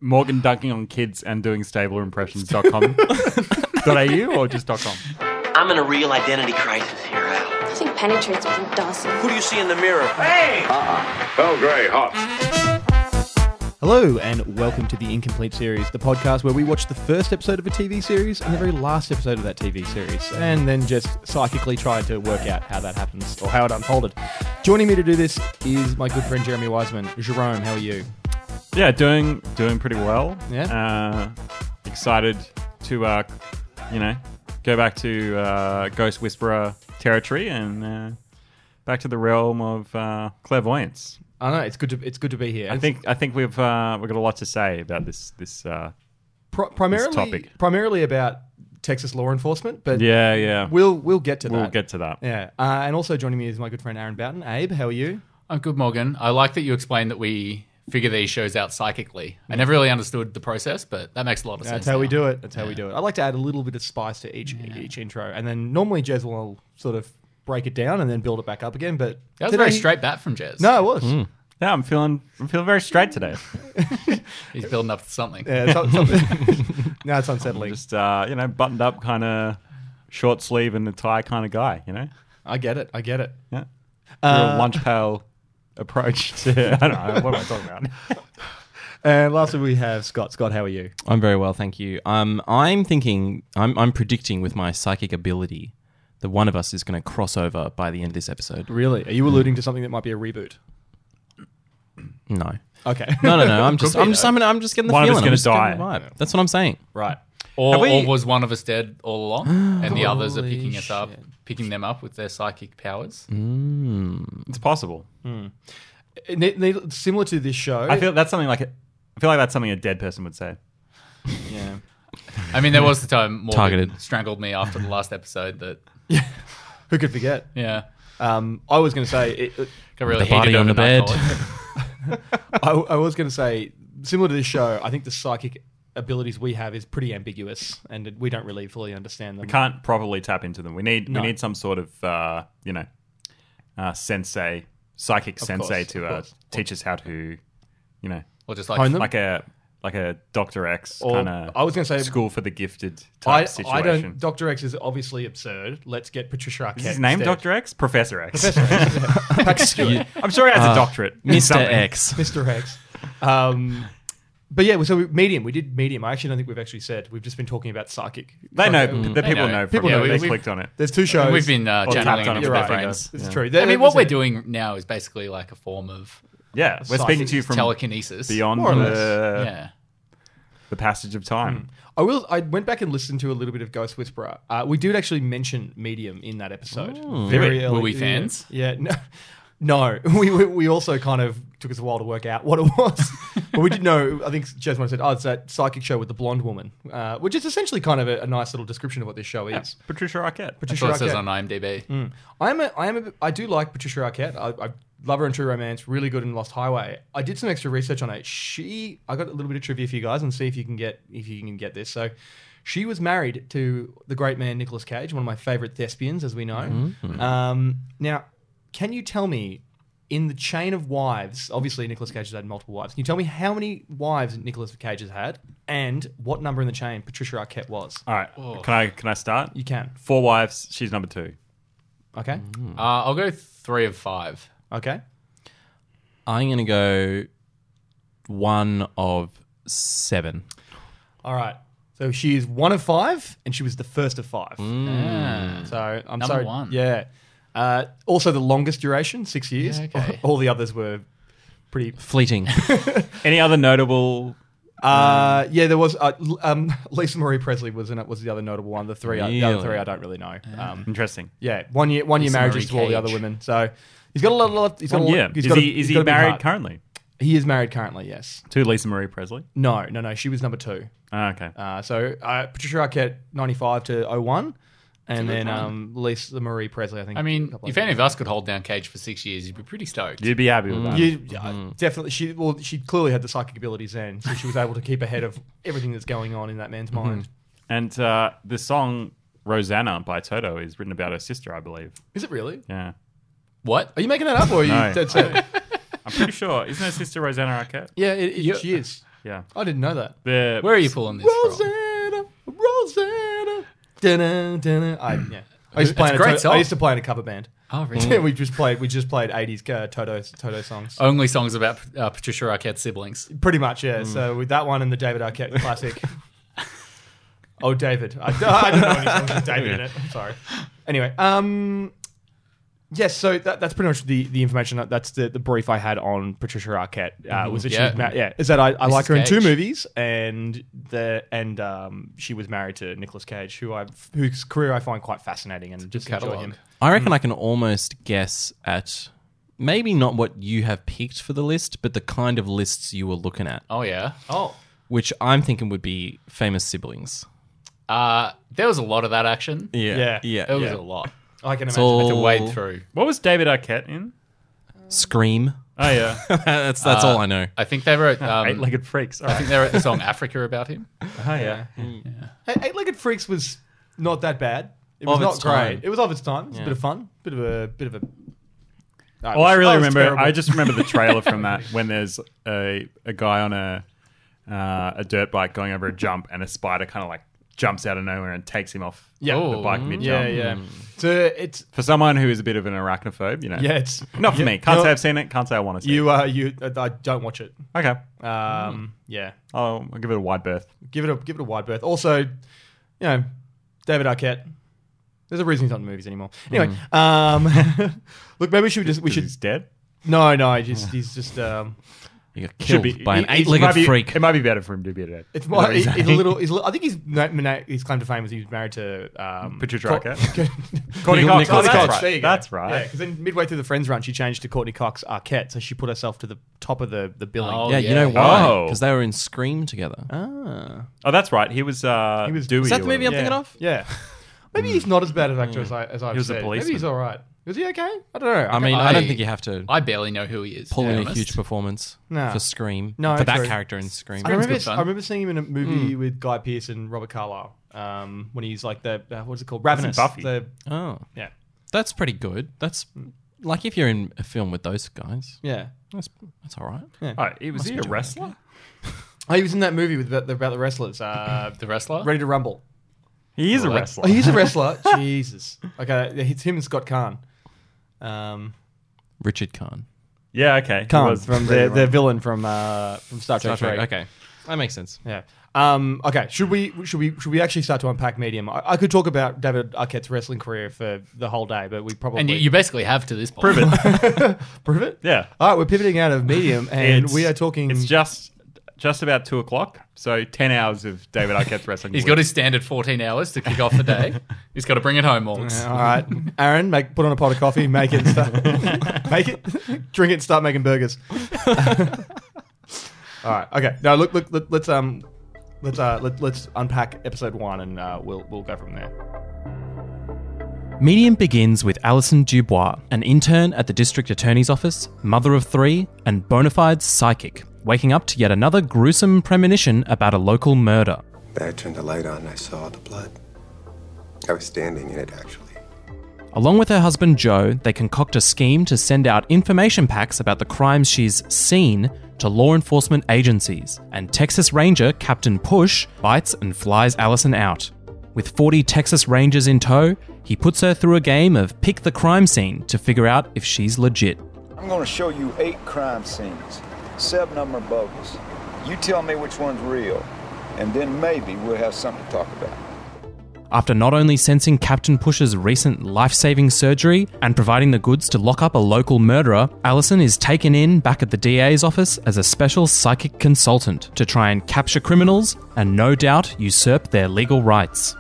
Morgan dunking on kids and doing stablerimpressions.com.au or just .com? I'm in a real identity crisis here, Al. Nothing penetrates with you, Dawson. Who do you see in the mirror? Hey! Bell Grey, hot. Hello and welcome to the Incomplete Series, the podcast where we watch the first episode of a TV series and the very last episode of that TV series, and then just psychically try to work out how that happens or how it unfolded. Joining me to do this is my good friend Jeremy Wiseman. Jerome, how are you? Yeah, doing pretty well. Yeah. Excited to go back to Ghost Whisperer territory and back to the realm of clairvoyance. I know it's good to be here. I think we've got a lot to say about this primarily about Texas law enforcement, but yeah, we'll get to that. We'll get to that. Yeah, and also joining me is my good friend Aaron Boughton. Abe, how are you? I'm good, Morgan. I like that you explained that we figure these shows out psychically. I never really understood the process, but that makes a lot of sense. That's how we now. do it. That's how we do it. I like to add a little bit of spice to each intro, and then normally Jez will sort of break it down and then build it back up again. But That was today very straight bat from Jez. No, it was. Yeah, I'm feeling very straight today. He's building up to something. Yeah, something. No, it's unsettling. Just buttoned up, kind of short sleeve and a tie kind of guy. I get it. Yeah. Real lunch pail approach to. I don't know what am I talking about. And lastly, we have Scott. Scott, how are you? I'm very well, thank you. I'm predicting with my psychic ability that one of us is going to cross over by the end of this episode. Really? Are you alluding to something that might be a reboot? No. Okay. No. I'm just getting the One of feeling. us I'm gonna just getting die. the vibe. That's what I'm saying. Right. Or we- was one of us dead all along, and the others are Holy picking us up, shit. picking them up with their psychic powers? It's possible. Similar to this show. I feel like that's something a dead person would say. Yeah. I mean, there was the time Morgan Targeted. strangled me after the last episode that, Who could forget? yeah, I was going to say... got really The body heated on the over bed. nightfall. I was going to say, similar to this show, I think the psychic abilities we have is pretty ambiguous, and we don't really fully understand them. We can't properly tap into them. We need some sort of sensei, psychic sensei to teach us how to, Or just Hone them? like, like a Dr. X Or- kind of. I was gonna say- school for the gifted type situation. I don't. Dr. X is obviously absurd. Let's get Patricia Arquette. Is his name instead. Dr. X? Professor X. Professor X. Yeah. Patrick Stewart. I'm sure he has a doctorate. in Mr. something. X. Mr. X. But yeah, so Medium. We did Medium. I actually don't think we've actually said. We've just been talking about psychic. They know. Okay. The people know. know. People From know. They We've- clicked on it. There's two shows. we've been tapped channeling on it it into with their our brains. It's Yeah. true. I mean, what we're doing now is basically like a form of Yeah, we're speaking to you from telekinesis. beyond More or less. Yeah. the passage of time. I went back and listened to a little bit of Ghost Whisperer. We did actually mention Medium in that episode. Really? Were we fans? Yeah. No. We also kind of took us a while to work out what it was. But we did know, I think Jasmine said, it's that psychic show with the blonde woman, which is essentially kind of a nice little description of what this show is. Patricia Arquette. That's what it says on IMDb. I do like Patricia Arquette. I love her in True Romance. Really good in Lost Highway. I did some extra research on it. I got a little bit of trivia for you guys and see if you can get this. So, she was married to the great man Nicolas Cage, one of my favorite thespians, as we know. Now, can you tell me, in the chain of wives, obviously Nicolas Cage has had multiple wives. Can you tell me how many wives Nicolas Cage has had, and what number in the chain Patricia Arquette was? All right. Can I start? You can. 4 wives. She's number 2. Okay. I'll go 3 of 5. Okay. I'm going to go 1 of 7. All right. So she is 1 of 5, and she was the first of 5. Ah. So I'm Number sorry. 1. Yeah. Also, the longest duration, 6 years. Yeah, okay. All the others were pretty. Fleeting. Any other notable? Yeah, there was Lisa Marie Presley was the other notable one. The other Really? 3 I don't really know. Interesting. Yeah, one year Lisa marriages Marie to all the other Cage. women. So he's got a lot. He's got a lot. Yeah. He's Is got a- he he's got a big married heart. currently? He is married currently. Yes. To Lisa Marie Presley? No. She was number 2. Okay. So Patricia Arquette 95 to 01. And then Lisa Marie Presley, I think. I a mean, couple if of any years. of us could hold down Cage for 6 years, you'd be pretty stoked. You'd be happy with that. Definitely. She clearly had the psychic abilities then, so she was able to keep ahead of everything that's going on in that man's mind. And the song Rosanna by Toto is written about her sister, I believe. Is it really? Yeah. What? Are you making that up, or are you No. dead set? I'm pretty sure. Isn't her sister Rosanna Arquette? Yeah, she is. Yeah. I didn't know that. Where are you pulling this from? Rosanna, Rosanna. Dun-dun, dun-dun. I used to play It's a great song. I used to play in a cover band. Oh, really? we just played 80s Toto songs. Only songs about Patricia Arquette's siblings. Pretty much, yeah. So with that one and the David Arquette classic. Oh, David. I don't know any songs with David in it. I'm sorry. Anyway, yes, so that's pretty much the information. That's the brief I had on Patricia Arquette. Was that she was is that I like her in 2 Cage. movies, and she was married to Nicolas Cage, whose career I find quite fascinating and just enjoy catalogue. him. I reckon I can almost guess at maybe not what you have picked for the list, but the kind of lists you were looking at, Oh, yeah. Oh, which I'm thinking would be famous siblings. There was a lot of that action. Yeah. There was a lot. I can It's imagine. To all wade through. What was David Arquette in? Scream. Oh, yeah. That's all I know. I think they wrote. Eight-legged freaks. All I right. think they wrote the song "Africa" about him. Oh, yeah. Hey, Eight-Legged Freaks was not that bad. It was Of not its great. time. It was of its time. It was a Yeah. bit of fun. Bit of a. Well, I really remember. Terrible. I just remember the trailer from that when there's a guy on a dirt bike going over a jump, and a spider kind of like jumps out of nowhere and takes him off Yeah. the bike mid jump. Yeah. So it's For someone who is a bit of an arachnophobe, you know. yeah, it's Not for me. Can't say I've seen it. Can't say I want to see it. I don't watch it. Okay. Yeah, I'll give it a wide berth. give it a wide berth. Also, you know, David Arquette. There's a reason he's not in movies anymore. Anyway, look, maybe we should. He's dead. No, he's just. You got Should killed be by an he- eight-legged might be- freak. It might be better for him to be dead. It's more. He's a little. I think his claim to fame is he was married to Patricia Co- Arquette. Courtney Cox. Courtney That's Cox. right. There you go. That's right. Yeah, because then midway through the Friends run, she changed to Courtney Cox Arquette, so she put herself to the top of the billing. Oh, Yeah, you yeah. know why? Oh. Because they were in Scream together. Ah. Oh, that's right. He was Dewey. Is that the or movie I'm whatever. thinking of? Yeah. Maybe he's not as bad an actor as I've He was a said. policeman. Maybe he's all right. Was he okay? I don't know. I mean, I don't think you have to I barely know who he is. pull to be in a honest. huge performance No. for Scream. No, for that true. character in Scream. I remember, good fun. I remember seeing him in a movie with Guy Pearce and Robert Carlyle when he's like the what's it called? Ravenous. Buffy. Oh, Yeah. that's pretty good. That's like if you're in a film with those guys, Yeah. that's all right. Oh, was he a be wrestler? Oh, he was in that movie with about the wrestlers. The wrestler. Ready to Rumble. He is a What? wrestler. Oh, he's a wrestler. Jesus. Okay, it's him and Scott Kahn. Richard Kahn. Yeah, okay. He Kahn was from Ready to the Rumble. villain from Star Trek. Star Trek. 3. Okay, that makes sense. Yeah. Okay. Should we actually start to unpack Medium? I could talk about David Arquette's wrestling career for the whole day, but we probably And you basically have to this point. Prove it. prove it. Yeah. All right, we're pivoting out of Medium, and It's- we are talking. It's just about 2:00, so 10 hours of David Arquette's wrestling. He's a got week. his standard 14 hours to kick off the day. He's got to bring it home, Morgs. All right, Aaron, put on a pot of coffee, make it, make it, drink it, and start making burgers. All right, okay. Now look, let's unpack episode 1, and we'll go from there. Medium begins with Alison Dubois, an intern at the district attorney's office, mother of 3, and bona fide psychic, waking up to yet another gruesome premonition about a local murder. I turned the light on and I saw the blood. I was standing in it, actually. Along with her husband Joe, they concoct a scheme to send out information packs about the crimes she's seen to law enforcement agencies, and Texas Ranger Captain Push bites and flies Allison out. With 40 Texas Rangers in tow, he puts her through a game of pick the crime scene to figure out if she's legit. I'm going to show you 8 crime scenes. 7 of them are bogus. You tell me which one's real, and then maybe we'll have something to talk about. After not only sensing Captain Push's recent life-saving surgery and providing the goods to lock up a local murderer, Allison is taken in back at the DA's office as a special psychic consultant to try and capture criminals and no doubt usurp their legal rights.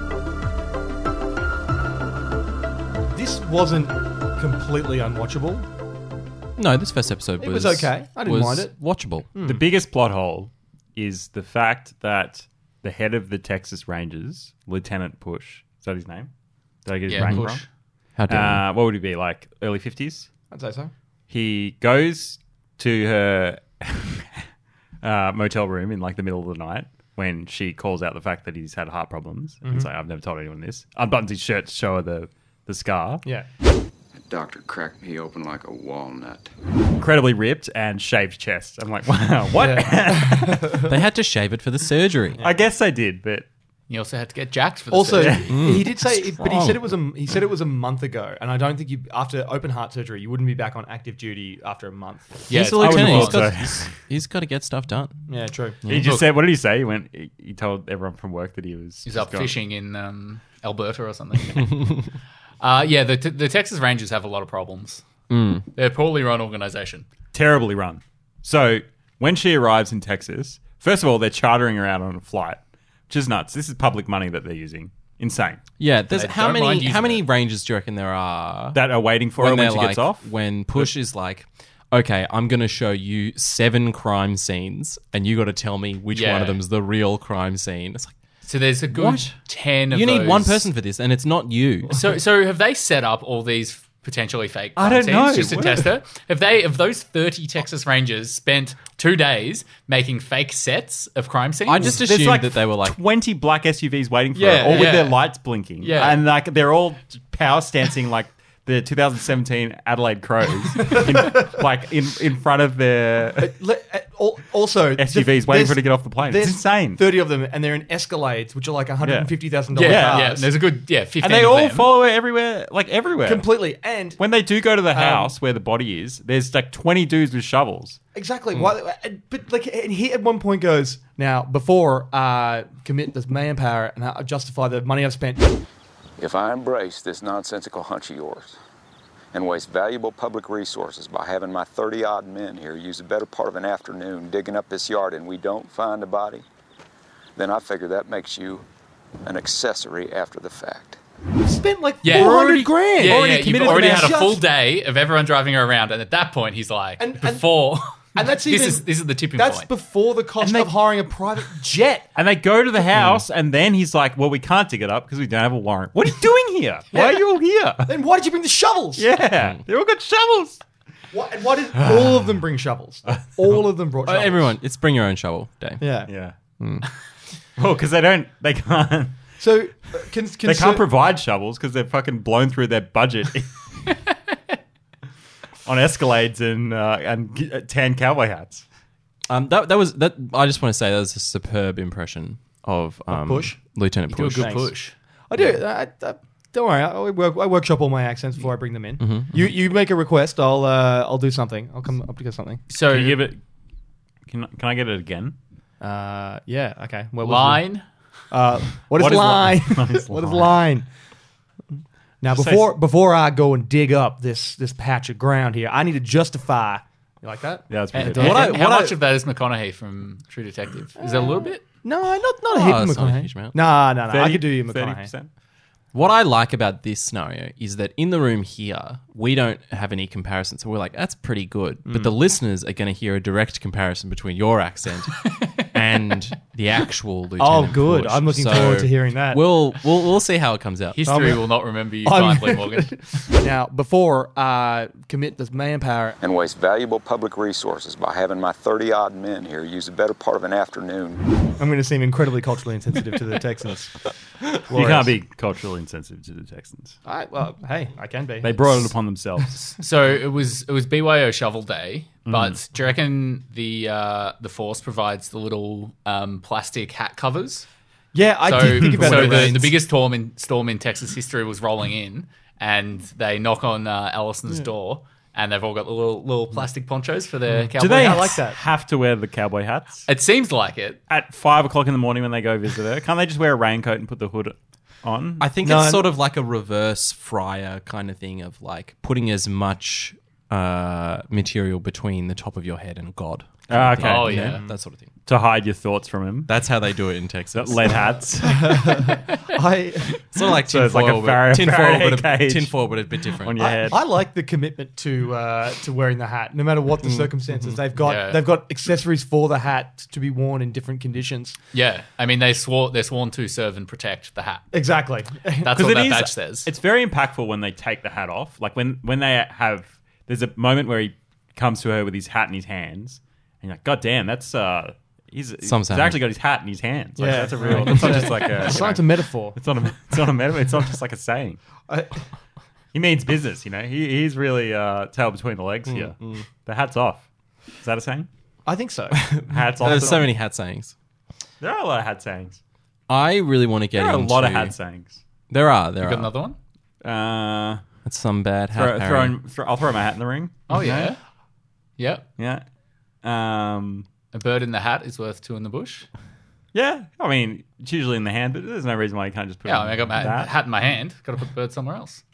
This wasn't completely unwatchable. No, this first episode It was okay. I didn't mind it. Watchable. The biggest plot hole is the fact that the head of the Texas Rangers, Lieutenant Push, is that his name? Did I get his Yeah, rank Push. wrong? How dare you? What would he be, like early 50s? I'd say so. He goes to her motel room in like the middle of the night when she calls out the fact that he's had heart problems. And he's like, I've never told anyone this. Unbuttons his shirt to show her the scar. Yeah. doctor cracked me open like a walnut. Incredibly ripped and shaved chest. I'm like, wow, what? They had to shave it for the surgery. I guess they did, but You also had to get jacked for the Also, surgery. he did say, but he said it was a month ago, and I don't think after open heart surgery you wouldn't be back on active duty after a month. Yeah, He's the I would've lieutenant. thought He's got to get stuff done. Yeah, true. he just said, what did he say? He told everyone from work that he was He's just up gone. fishing in Alberta or something. The Texas Rangers have a lot of problems. They're a poorly run organization. Terribly run. So when she arrives in Texas, first of all, they're chartering her out on a flight, which is nuts. This is public money that they're using. Insane. Yeah, there's They how don't mind many using it. Rangers do you reckon there are That are waiting for her when she gets off. When Push is like, okay, I'm going to show you 7 crime scenes, and you got to tell me which Yeah. one of them's the real crime scene. It's like, So there's a good What? 10 of you need those. one person for this, and it's not you. So have they set up all these potentially fake I crime don't know. scenes just to What? test her? Have those 30 Texas Rangers spent 2 days making fake sets of crime scenes? I just There's assumed like that they were like, 20 black SUVs waiting for Yeah, her, all with yeah. their lights blinking. Yeah. And like they're all power stancing like the 2017 Adelaide Crows in front of their Also, SUVs waiting for her to get off the plane. It's There's insane. 30 of them, and they're in Escalades, which are like $150,000 yeah, cars. yeah. There's a good 15 And they of all them. follow her everywhere, everywhere. Completely. And When they do go to the house where the body is, there's like 20 dudes with shovels. exactly. Why, but like, and he at one point goes, now, before commit this manpower and justify the money I've spent. If I embrace this nonsensical hunch of yours and waste valuable public resources by having my 30-odd men here use the better part of an afternoon digging up this yard and we don't find a body, then I figure that makes you an accessory after the fact. Spent like Yeah. 400 grand. Yeah, Already yeah. You've committed already the had a man. full day of everyone driving her around, and at that point, he's like, And that's this even is the tipping That's point. before the cost And they- of hiring a private jet. And they go to the house, and then he's like, well, we can't dig it up because we don't have a warrant. What are you doing here? Why are you all here? Then why did you bring the shovels? Yeah. They all got shovels. Why did all of them bring shovels? All of them brought shovels. everyone, it's bring your own shovel day. Yeah. Yeah. Well, because they can't. So They can't provide shovels because they've fucking blown through their budget on Escalades and tan cowboy hats. That was that. I just want to say that was a superb impression of Push? Lieutenant Do a Push. good push. I do. Don't worry. I workshop all my accents before I bring them in. Mm-hmm. You make a request. I'll do something. I'll come up with something. So Can you give it? Can I get it again? Yeah. Okay. What was line. what is What is line? what is What is line? line? Now Just say- before I go and dig up this patch of ground here, I need to justify. You like that? Yeah, that's pretty And, good. how much of that is McConaughey from True Detective? Is that a little bit? No, not a heap of it's not a McConaughey. huge amount. No. I could do you McConaughey. 30%. What I like about this scenario is that in the room here, we don't have any comparison. So we're like, that's pretty good. But the listeners are going to hear a direct comparison between your accent and the actual Lieutenant Oh, good. Push. I'm looking forward to hearing that. We'll see how it comes out. History will not remember you I'm- kindly, Morgan. Now, before commit this manpower, And waste valuable public resources by having my 30-odd men here use the better part of an afternoon. I'm going to seem incredibly culturally insensitive to the Texans. You can't be culturally insensitive to the Texans. Well, hey, I can be. They brought it upon themselves. So it was BYO Shovel Day, but do you reckon the Force provides the little plastic hat covers? Yeah, I did think about so that. the biggest storm in Texas history was rolling in, and they knock on Allison's door, and they've all got the little plastic ponchos for their cowboy Do they hats. like that. have to wear the cowboy hats? It seems like it. At 5 o'clock in the morning when they go visit her, can't they just wear a raincoat and put the hood on? I think No, it's sort of like a reverse Fryer kind of thing of like putting as much material between the top of your head and God. Okay. Oh, yeah. That sort of thing. To hide your thoughts from him. That's how they do it in Texas. Lead hats. I Sort of like So it's like a Faraday cage tinfoil, but a bit different. on your head. I like the commitment to wearing the hat, no matter what the circumstances. They've got accessories for the hat to be worn in different conditions. Yeah, I mean they're sworn to serve and protect the hat. Exactly. That's Because what it that is- badge says. It's very impactful when they take the hat off. Like when they have, there's a moment where he comes to her with his hat in his hands, and you're like, God damn, that's he's Something's actually got his hat in his hands. Like, Yeah. that's a real. It's not just like a. It's not a metaphor. It's not a metaphor. It's not just like a saying. He means business, you know. He's really tail between the legs here. The hat's off. Is that a saying? I think so. Hats off. There's so many hat sayings. There are a lot of hat sayings. I really want to get There are a into... lot of hat sayings. There are. You got another one? That's some bad hat. I'll throw my hat in the ring. Oh, yeah. Yep. Yeah. A bird in the hat is worth two in the bush. Yeah. I mean, it's usually in the hand, but there's no reason why you can't just put it Yeah, in I got my that. hat in my hand. Got to put the bird somewhere else.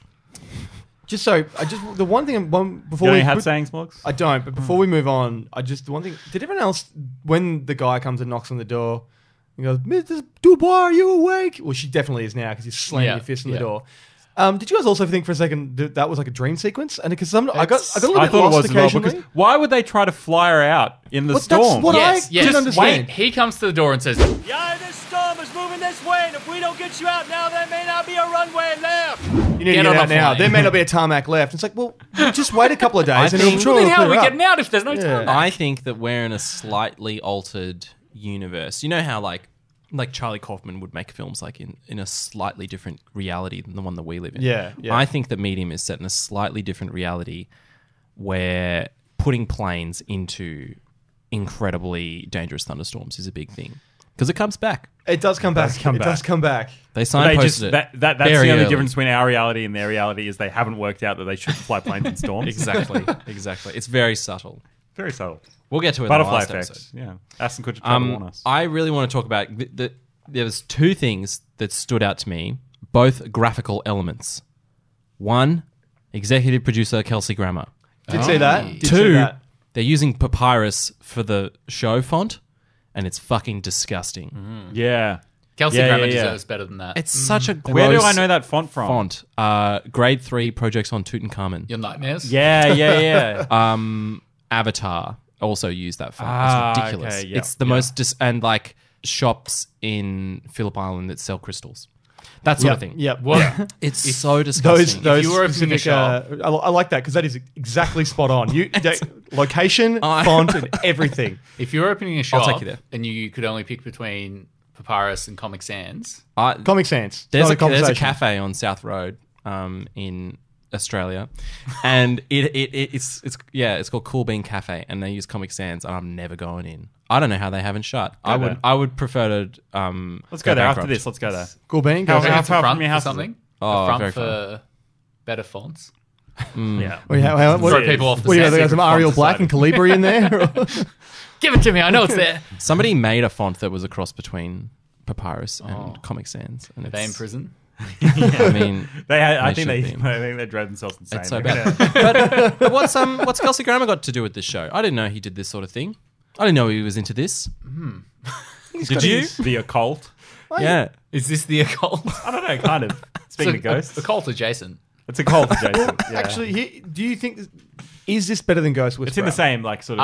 The one thing before You got we any hat sayings, Morgs? I don't, but before we move on, the one thing, did everyone else, when the guy comes and knocks on the door, he goes, Mr. Dubois, are you awake? Well, she definitely is now because he's slamming your fist on the door. Did you guys also think for a second that was like a dream sequence? And because I got a little bit lost occasionally. Because why would they try to fly her out in the That's storm? what Yes. I didn't understand. Wait, he comes to the door and says, Yeah, this storm is moving this way, and if we don't get you out now, there may not be a runway left. You need to Get get on out the now. plane. There may not be a tarmac left. It's like, well, just wait a couple of days and I'm sure "Well, it'll then how are we clear up. getting out if there's no time?" I think that we're in a slightly altered universe. You know how like Charlie Kaufman would make films like in a slightly different reality than the one that we live in. Yeah. I think that Medium is set in a slightly different reality where putting planes into incredibly dangerous thunderstorms is a big thing. Because it comes back. It does come back. It does come back. They They just, signposted it. that's the very only early. difference between our reality and their reality is they haven't worked out that they shouldn't fly planes in storms. Exactly. It's very subtle. Very subtle. We'll get to it in the Butterfly last effect. episode. Yeah. Aston Kutcher tried to warn us. I really want to talk about... there was two things that stood out to me, both graphical elements. One, executive producer Kelsey Grammer. Did say that. Did say Two, that. they're using Papyrus for the show font, and it's fucking disgusting. Yeah. Kelsey Yeah, Grammer yeah, yeah. deserves better than that. It's such a gross Where do I know that font from? Grade 3 projects on Tutankhamun. Your nightmares? Yeah. Avatar also used that font. Ah, It's ridiculous. okay, yeah, It's the most... and like shops in Phillip Island that sell crystals. That sort of thing. Yep. What? It's so disgusting. Those you were opening a specific, I like that because that is exactly spot on. Location, font, and everything. If you were opening a shop take you there. and you could only pick between Papyrus and Comic Sans, Comic Sans. There's Not a conversation. cafe on South Road in Australia, and it's called Cool Bean Cafe, and they use Comic Sans, and I'm never going in. I don't know how they haven't shut. I would prefer to. Let's go there after bankrupt. this. Let's go there. Cool bean. How- Go how- ahead. it's a far front from your for house is something. Oh, a front very for better fonts. Yeah. What Throw people off the do you set. got? They got some Arial Black and Calibri in there. Give it to me. I know it's there. Somebody made a font that was a cross between Papyrus and Comic Sans. And Are they in prison? I mean, I They think should they drove themselves insane. it's so They're bad. gonna- but what's Kelsey Grammer got to do with this show? I didn't know he did this sort of thing. I didn't know he was into this. Did you? The occult? Yeah. Is this the occult? I don't know, kind of. Speaking of ghosts. Occult adjacent. It's a cult, Jason. Yeah. Actually, do you think is this better than Ghost Whisperer? It's in the same, like, sort of...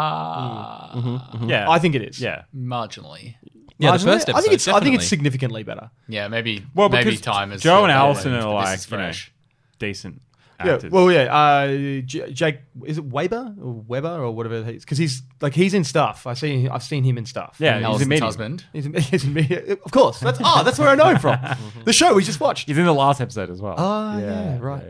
yeah. I think it is. Yeah. Marginally. Yeah, the Marginally, first episode, I think it's definitely. significantly better. Yeah, maybe. Well, maybe because time is. Joe and yeah, Alison this are is like, you know, fresh. decent Yeah. actors. Well, yeah. Jake, is it Weber or whatever? Because he's in stuff. I've seen him in stuff. Yeah, he's in Allison's Medium. husband. He's in media. Of course. That's where I know him from. The show we just watched. He's in the last episode as well. Oh, yeah, right.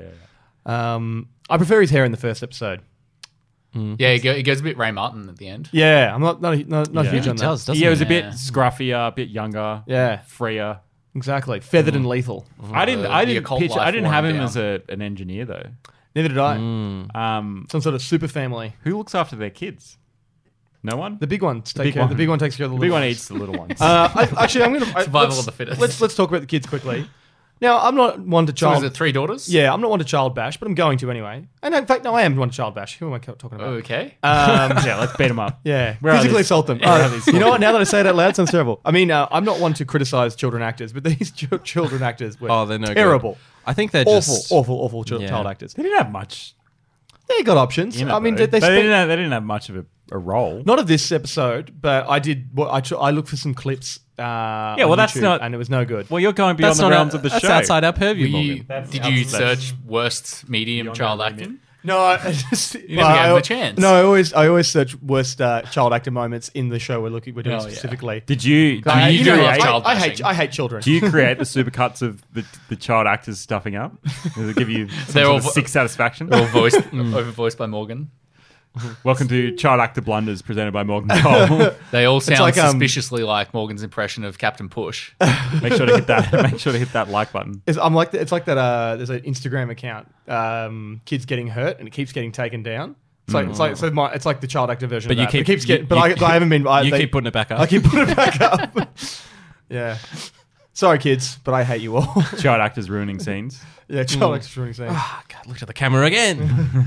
I prefer his hair in the first episode. Yeah, he goes a bit Ray Martin at the end. Yeah, I'm not huge He on that. does, doesn't He was a bit Yeah. scruffier, a bit younger, Yeah, freer. exactly. Feathered and lethal. I didn't the occult life have him worn as an engineer though. Neither did I. Some Some sort of super family. who looks after their kids? No one. The big one takes big care. one. The big one takes care of the The big little one ones. eats the little ones. I'm going to Survival of the fittest. Let's talk about the kids quickly. Now, I'm not one to So child. is it 3 daughters? Yeah, I'm not one to child bash, but I'm going to anyway. And in fact, no, I am one to child bash. Who am I talking about? Okay. yeah, let's beat them up. Yeah, Where are physically these- assault them. where are these You know what? Now that I say it out loud, it sounds terrible. I mean, I'm not one to criticize children actors, but these children actors were Oh, they're no good. terrible. I think they're Awful, just... awful Yeah. child actors. They didn't have much. They got options. In it, I mean, though. they they spent, didn't have much of a role. not of this episode, but I did. I looked for some clips. Yeah, well, that's not- and it was no good. Well, you're going beyond That's the not realms of the that's show. outside our purview, Were you, Morgan. did you search worst medium child acting? No, I just You never gave him a chance. No, I always search worst child actor moments in the show we're doing Oh, yeah. specifically. Did you You know, love create, child I bashing. hate children. do you create the supercuts of the child actors stuffing up? Does it give you some They're sort all of vo- sick satisfaction? All voiced, overvoiced by Morgan. Welcome to Child Actor Blunders presented by Morgan Cole. They all sound like, suspiciously like Morgan's impression of Captain Push. Make sure to hit that. Make sure to hit that like button. It's like that. There's an Instagram account, kids getting hurt, and it keeps getting taken down. It's like the child actor version. But of you that. keep- it keeps getting. you- But I haven't been. You keep putting it back up. I keep putting it back up. Yeah. Sorry, kids, but I hate you all. Child actors ruining scenes. Yeah, child actors ruining saying. Ah, God, looked at the camera again.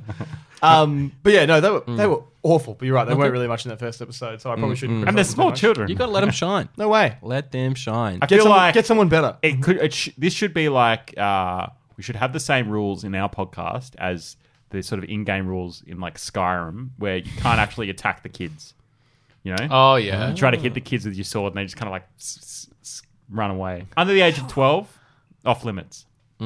But yeah, no, they were awful. But you're right, they weren't really much in that first episode, so I probably shouldn't. And they're criticize them small too much. children. You got to let them shine. No way. Let them shine. I feel like Get someone better. it could. This should be like we should have the same rules in our podcast as the sort of in-game rules in like Skyrim, where you can't actually attack the kids. You know? Oh, yeah. You try to hit the kids with your sword, and they just kind of like run away. Under the age of 12, off limits.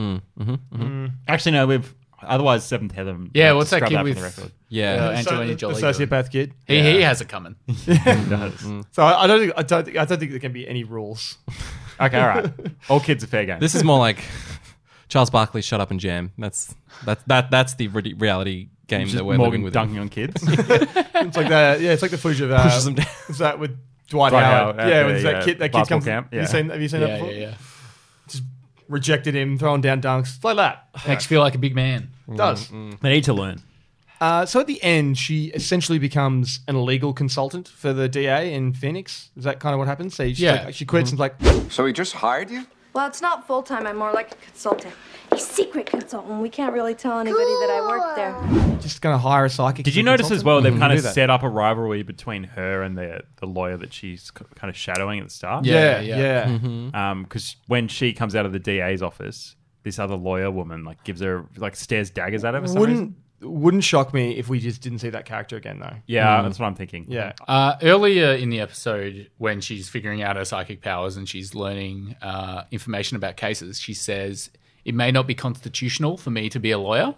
Actually, no. We've otherwise Seventh Heather. Yeah, we'll what's that scrub kid from with- the record. Yeah. Angelina The Jolie. sociopath kid. He has it coming. So I don't think there can be any rules. Okay, all right. All kids are fair game. This is more like Charles Barkley, shut up and jam. That's the reality game just that we're Morgan living with. dunking on kids. It's like that. Yeah, it's like the footage of Pushes them down. is that with Dwight Dwight Howard? Howard, Yeah, yeah, with yeah, that kid basketball comes. camp, yeah. Have you seen that Yeah, before? yeah. Rejected him, throwing down dunks. It's like that. Makes you feel like a big man. It does. They need to learn. So at the end, she essentially becomes an legal consultant for the DA in Phoenix. Is that kind of what happens? So she quits and is like, So he just hired you? Well, it's not full-time. I'm more like a consultant. A secret consultant. We can't really tell anybody that I work there. just going to hire a psychic. Did as a you notice as consultant? well? They've You kind can of do that. set up a rivalry between her and the lawyer that she's kind of shadowing at the start. Yeah, Yeah, yeah. Because when she comes out of the DA's office, this other lawyer woman like gives her like stares daggers at her for some reason. Wouldn't shock me if we just didn't see that character again, though. Yeah, that's what I'm thinking. Yeah. Earlier in the episode, when she's figuring out her psychic powers and she's learning information about cases, she says, it may not be constitutional for me to be a lawyer.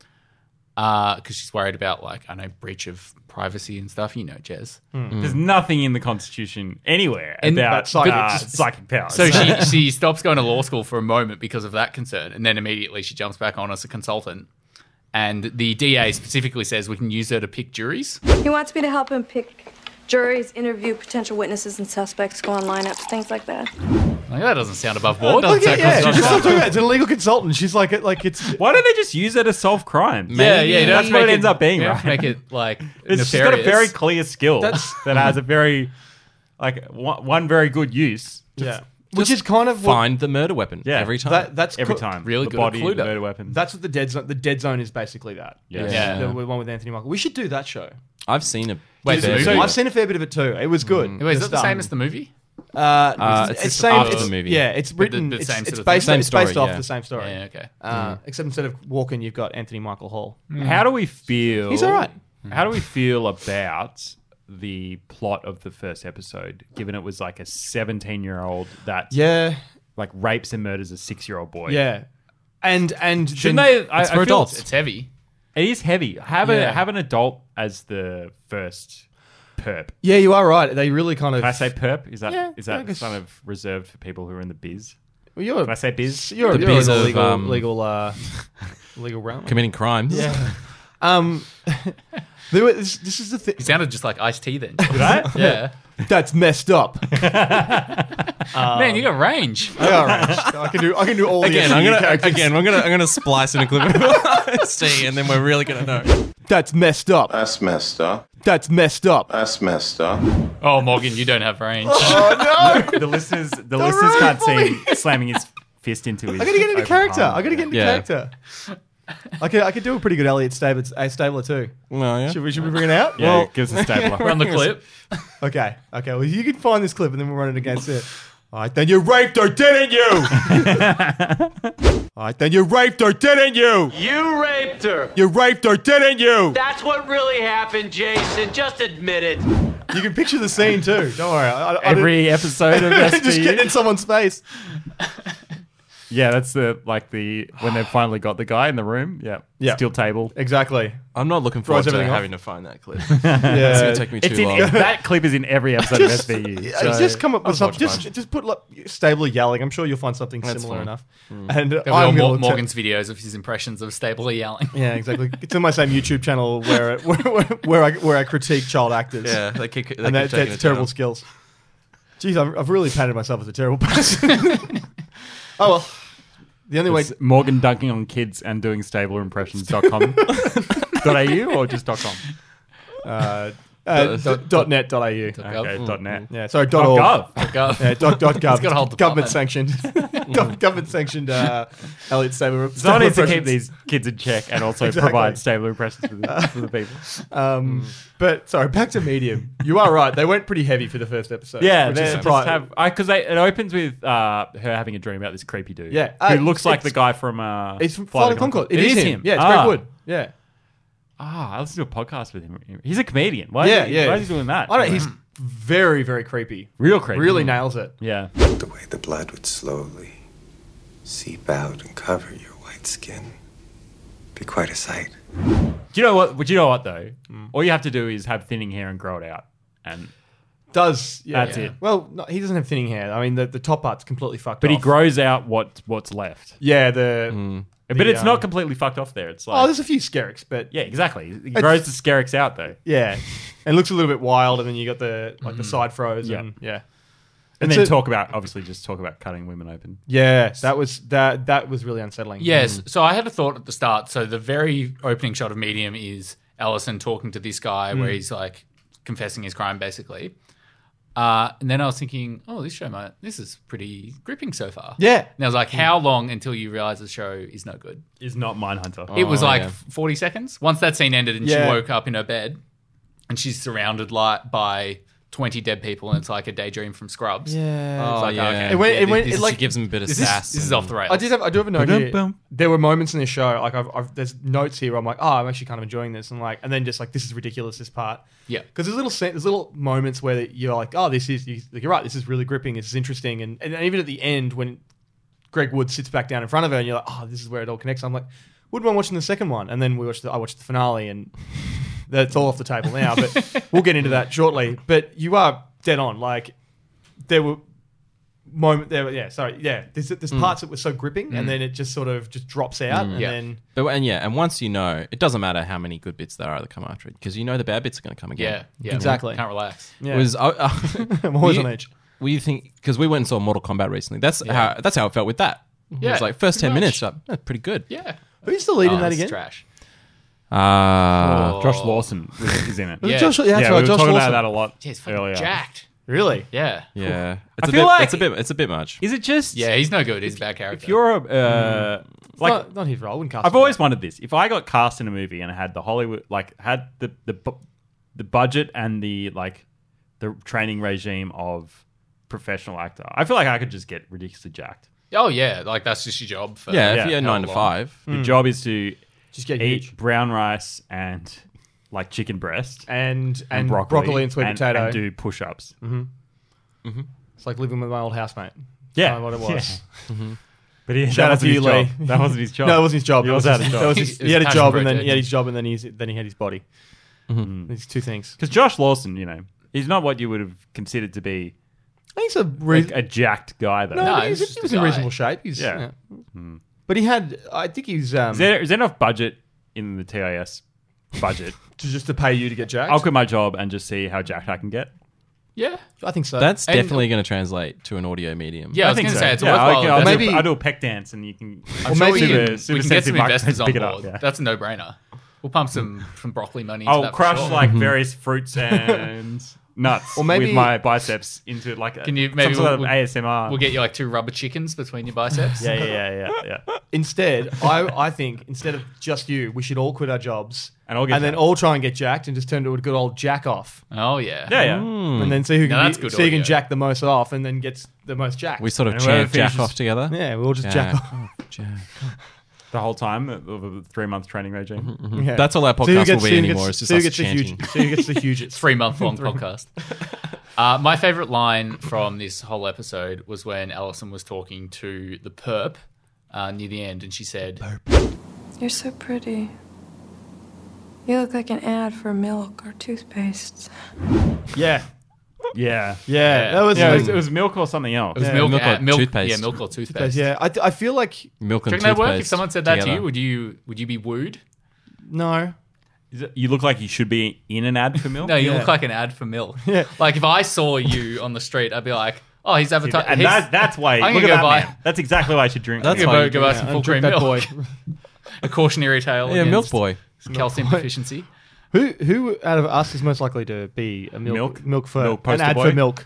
Because she's worried about, like, I know, breach of privacy and stuff. You know, Jez. There's nothing in the Constitution anywhere And- about but psychic powers. So she stops going to law school for a moment because of that concern. And then immediately she jumps back on as a consultant. And the DA specifically says we can use her to pick juries. He wants me to help him pick juries, interview potential witnesses and suspects, go on lineups, things like that. Like, that doesn't sound above board. Look at Doesn't sound she's constitutional. not talking about it's an illegal consultant. She's like it's why don't they just use her to solve crimes? Yeah, you don't that's have to what it make ends up being, you don't right? have to make it like She's got a nefarious. very clear skill that has a very like one very good use. yeah, which is kind of what, Find the murder weapon Yeah. every time. that's Every co- time, Really the good at body, Cluedo. the murder weapon. That's what the dead zone is basically that. Yeah. The one with Anthony Michael. We should do that show. I've seen a Wait, fair the bit. movie? I've seen a fair bit of it too. It was good. Wait, is that the same as the movie? It's just after the movie. Yeah, it's written. the same it's sort of based. thing. It's Same based story, off yeah. the same story. Yeah, okay. Except instead of Walken, you've got Anthony Michael Hall. How do we feel? He's all right. How do we feel about the plot of the first episode, given it was like a 17-year-old that Yeah, like rapes and murders a 6-year-old boy? yeah, and Shouldn't then- they? I for feel adults. It's heavy. It is heavy. Have an adult as the first perp. Yeah, you are right. They really kind of. Can I say perp? Is that Yeah, is I that guess- kind of reserved for people who are in the biz? Well, you're. Can I say biz? You're, The you're in biz the of, legal realm. committing crimes. This is the thing. He sounded just like Ice-T then. Did I? Yeah. That's messed up. Man, you got range. All right, I can do all the Again, SVU I'm characters. gonna splice in a clip of see, and then we're really gonna know. That's messed up. That's messed up. That's messed up. That's messed up. Oh, Morgan, you don't have range. The listeners can't for see him slamming his fist into his. I gotta get into open character. palm. I gotta get into Yeah. character. I could do a pretty good Elliot Stabler too. Well, yeah. Should we bring it out? Yeah, Well, give us a stapler. Run the clip. okay. Well, you can find this clip and then we'll run it against it. All right, then you raped her, didn't you? All right, then you raped her, didn't you? You raped her. You raped her, didn't you? That's what really happened, Jason. Just admit it. You can picture the scene too. Don't worry. I Every episode of didn't- just SVU. getting in someone's face. Yeah, that's when they finally got the guy in the room. Yeah. Yeah. Steel table. Exactly. I'm not looking forward to everything off. having to find that clip. It's going to take me It's too long. that clip is in every episode of SVU. So Just come up with I'll something. watch Just put like, Stabler yelling. I'm sure you'll find something That's similar fine. enough. And There'll be I'm all going to look Morgan's videos of his impressions of Stabler yelling. Yeah, exactly. It's on my same YouTube channel where I critique child actors. Yeah, they keep And that's taking it terrible down. skills. Jeez, I've really painted myself as a terrible person. Oh well. The only way. it's Morgan dunking on kids and doing stablerimpressions.com. .au or just .com? .net.au. Okay, .net. Yeah, sorry, .org. .gov. Gov. Yeah, .gov. got a whole Government department. sanctioned. Government sanctioned. Elliot Stabler. Someone needs to keep impressions. these kids in check and also Exactly. provide stable impressions for the people. But sorry, back to Medium. You are right. They went pretty heavy for the first episode. Yeah, which they is just surprising. because it opens with her having a dream about this creepy dude. Yeah. who looks like the It's- guy from It's from Flight Flight of of Conchords. It is him. Yeah, it's Ah. Greg Wood. Yeah. I listened to a podcast with him. He's a comedian. Why? Yeah, is he, yeah. Why is he doing that? I don't. He's very, very creepy. real creepy. Really nails it. Yeah. The way the blood would slowly seep out and cover your white skin. Be quite a sight. Do you know what? But you know what though? All you have to do is have thinning hair and grow it out, and Yeah, That's it. Well, no, he doesn't have thinning hair. I mean, the top part's completely fucked but off. he grows out what's left. Yeah, the. But it's not completely fucked off there. It's like Oh, there's a few skerricks, but yeah, exactly. He grows the skerricks out though, yeah, and looks a little bit wild, and then you got the the side froze, Yeah. and yeah, and It's then a- talk about cutting women open. yeah, that was really unsettling. Yes. So I had a thought at the start. So the very opening shot of Medium is Allison talking to this guy where he's like confessing his crime basically. And then I was thinking, oh, this is pretty gripping so far. Yeah. And I was like, how long until you realize the show is no good? Is not Mindhunter. It was like yeah. 40 seconds. Once that scene ended and Yeah. she woke up in her bed and she's surrounded by 20 dead people and it's like a daydream from Scrubs. Yeah. Oh, like, yeah. okay. It went- it went- this it is- like- She gives him a bit of this sass. is off the rails. I do have a note here. Ba-dum-bum. There were moments in this show, like there's notes here where I'm like, oh, I'm actually kind of enjoying this, and then just like this is ridiculous, this part. Yeah. Because there's little moments where you're like, oh, you're right, this is really gripping, this is interesting, and even at the end when Greg Wood sits back down in front of her, and you're like, oh, this is where it all connects. I'm like, wouldn't mind watching the second one, and then I watched the finale, and that's all off the table now. But we'll get into that shortly. But you are dead on. Like there were there's parts that were so gripping, and then it just sort of just drops out, and Yeah. then And once you know, it doesn't matter how many good bits there are that come after it, because you know the bad bits are going to come again. Yeah. Exactly. Can't relax. yeah. Was I'm always on edge. we think because we went and saw Mortal Kombat recently. That's how it felt with that. It Yeah, was like first 10 pretty minutes, much. that's pretty good. Yeah. Who's the lead in that That's again? trash. Josh Lawson is in it. Was it Yeah. Josh, yeah, that's yeah, right. we were Josh talking Lawson. about that a lot Yeah, he's fucking earlier. jacked. Really? Yeah. Yeah, I feel like- it's a bit much. Is it just Yeah, he's no good. He's a bad character. if you're a like Not his role. I wouldn't cast I've him. always wondered this. If I got cast in a movie and I had the Hollywood, had the budget and the training regime of professional actor, I feel like I could just get ridiculously jacked. Oh, yeah. Like, that's just your job. For Yeah, Yeah, if you're how 9 to long? 5. The job is to just get eat huge. brown rice and like chicken breast And broccoli and sweet potato. and do push-ups. It's like living with my old housemate. Yeah, Kind of what it was. Yeah. But he, Shout that out wasn't to his you, job. Lee. That wasn't his job. No, it wasn't his job. He It was was out of his- job. that was his- It he had a was job, passion and then project. he had his job, and then he had his body. These two things. Because Josh Lawson, he's not what you would have considered to be I think he's a a jacked guy, though. no, No, he's, he's he just was a in guy. reasonable shape. He's Yeah. But he had, I think he's Is there enough budget in the TIS budget? just to pay you to get jacked. I'll quit my job and just see how jacked I can get. Yeah. I think so. That's And- definitely going to translate to an audio medium. Yeah, I was think going to so. say it's a Yeah, worthwhile. I'll investment. maybe- I'll do a peck dance and you can. I'm sure we maybe- can, super we can get some sensitive microphones investors on pick it up, board. yeah. That's a no-brainer. We'll pump some broccoli money into I'll that for crush sure. various fruits and nuts Or maybe- with my biceps into Can you- maybe some sort of we'll- ASMR. We'll get you like 2 rubber chickens between your biceps. yeah. Instead, I think instead of just you, we should all quit our jobs And all get then jacked. all try and get jacked and just turn to a good old jack off, Oh, yeah. Yeah. and then see who Now can that's good see who can audio. jack the most off, and then gets the most jacked. We sort of And whoever chant jack finishes- off together. yeah, we'll just jack off. Jack. The whole time of a 3-month training regime. Yeah. That's all our See who podcast gets- will see be who anymore. gets- It's just see who us gets the chanting. huge. See who gets the hugest. 3-month-long podcast. My favorite line from this whole episode was when Allison was talking to the perp near the end, and she said, You're so pretty. You look like an ad for milk or toothpaste. Yeah. Yeah. Yeah, that was. Yeah, it was milk or something else. "It was milk or toothpaste. Yeah, milk or toothpaste." Yeah, I feel like Milk Do you and reckon that work? If toothpaste someone said that together. to you, would you be wooed? no. You look like you should be in an ad for milk. No, you Yeah. look like an ad for milk. Yeah. Like if I saw you on the street, I'd be like, "Oh, he's advertising." And that's why. I'm Look gonna at go that buy. man. That's exactly why I should drink. That's milk. why you Go buy do some And full cream drink that milk. boy. A cautionary tale. Yeah, Milk against Boy. calcium deficiency. Who out of us is most likely to be a milk for Milk an poster ad boy? for milk?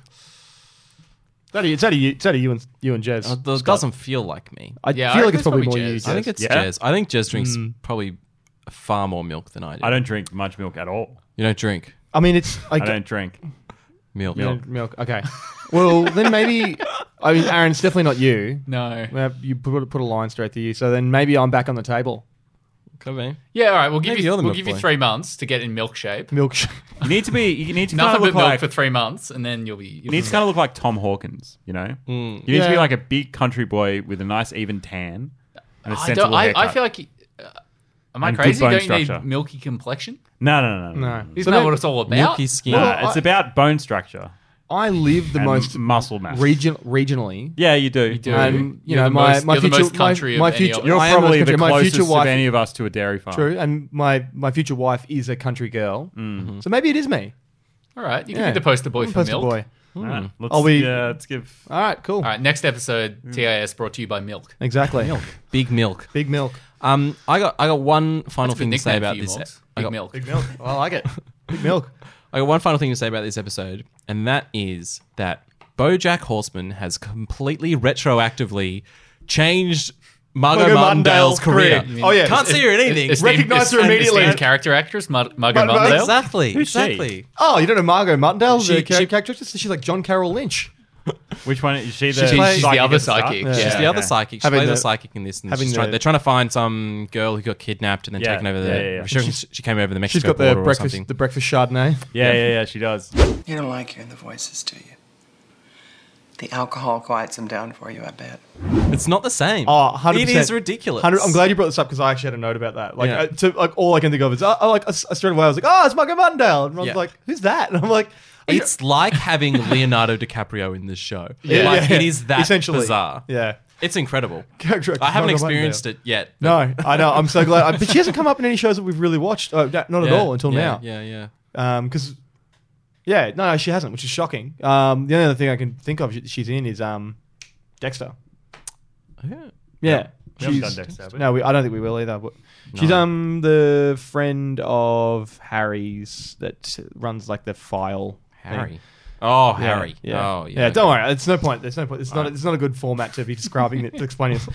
It's out of you and Jez. It Scott. doesn't feel like me. I Yeah, feel I like reckon it's probably it's more probably you. Jez. I think it's Yeah? Jez. I think Jez drinks probably far more milk than I do. I don't drink much milk at all. You don't drink I mean, it's I don't drink. milk. milk. Okay. Well, then maybe. I mean, Aaron, it's definitely not you. No. You put a line straight to you. So then maybe I'm back on the table. Could be. Yeah, all right. We'll give Maybe you. you're the We'll milk give you boy. 3 months to get in milk shape. Milk. You need to be. You need to kind Nothing of but look milk like. for 3 months, and then you'll be. You need to kind of look like Tom Hawkins. You know. You need to Yeah. be like a big country boy with a nice even tan and a sensible I haircut. feel like. Am I And good crazy? bone Don't you structure. need milky complexion? No. No. Isn't that what it's all about? Milky skin. Nah, it's about bone structure. I live the and most muscle mass. regionally. Yeah, you do. You do. And You're know, the my most- my you're the future most country my of any future of You're us. I am probably most the country. My closest future of wife. any of us to a dairy farm. True, and my future wife is a country girl. Mm-hmm. So maybe it is me. All right, you can Yeah. be the poster boy I'm a for poster milk. boy. All right, let's give. All right, cool. All right, next episode, TIS brought to you by Milk. Exactly. Big milk. Big milk. I got one final That's a good thing to say nickname about for you, this. Morgs. I Big got- Milk. Big milk. I like it. Big milk. I got one final thing to say about this episode, and that is that BoJack Horseman has completely retroactively changed Margot Martindale's career. Oh yeah. Can't see her in anything. Recognize her immediately. Esteemed character actress, Margot Mar- Martindale. Exactly. Who's she? Exactly. Oh, you don't know Margot Martindale, She- the character actress? She's like John Carroll Lynch. Which one is she? The She's the psychic other at start? psychic. Yeah. She's Yeah. the other okay. psychic. She Having plays the- a psychic in this. And having they're trying to find some girl who got kidnapped and then Yeah, taken over the. yeah. She came over the She's Mexico got the border or breakfast something. the breakfast Chardonnay. Yeah, she does. You don't like hearing the voices, do you? The alcohol quiets them down for you, I bet. It's not the same. Oh, 100%. It is ridiculous. I'm glad you brought this up because I actually had a note about that. Like, Yeah. all I can think of is, straight away I was like, oh, it's Margot Martindale. And I was Yeah. like, who's that? And I'm like, It's like having Leonardo DiCaprio in this show. Yeah, Like, yeah. it is that Essentially. bizarre. yeah. It's incredible. Character actress I haven't Margot experienced Martindale. it yet. No, I know. I'm so glad. But she hasn't come up in any shows that we've really watched. Not at all until now. Yeah. Because, no, she hasn't, which is shocking. The only other thing I can think of she's in is Dexter. Yeah. Yeah. We haven't done Dexter, have we? No, I don't think we will either. But she's the friend of Harry's that runs like the file. Harry. thing. Oh, Yeah, Harry. Yeah. Oh, yeah. Don't worry. It's no point. There's no point. It's not a good format to be describing it, to explain it.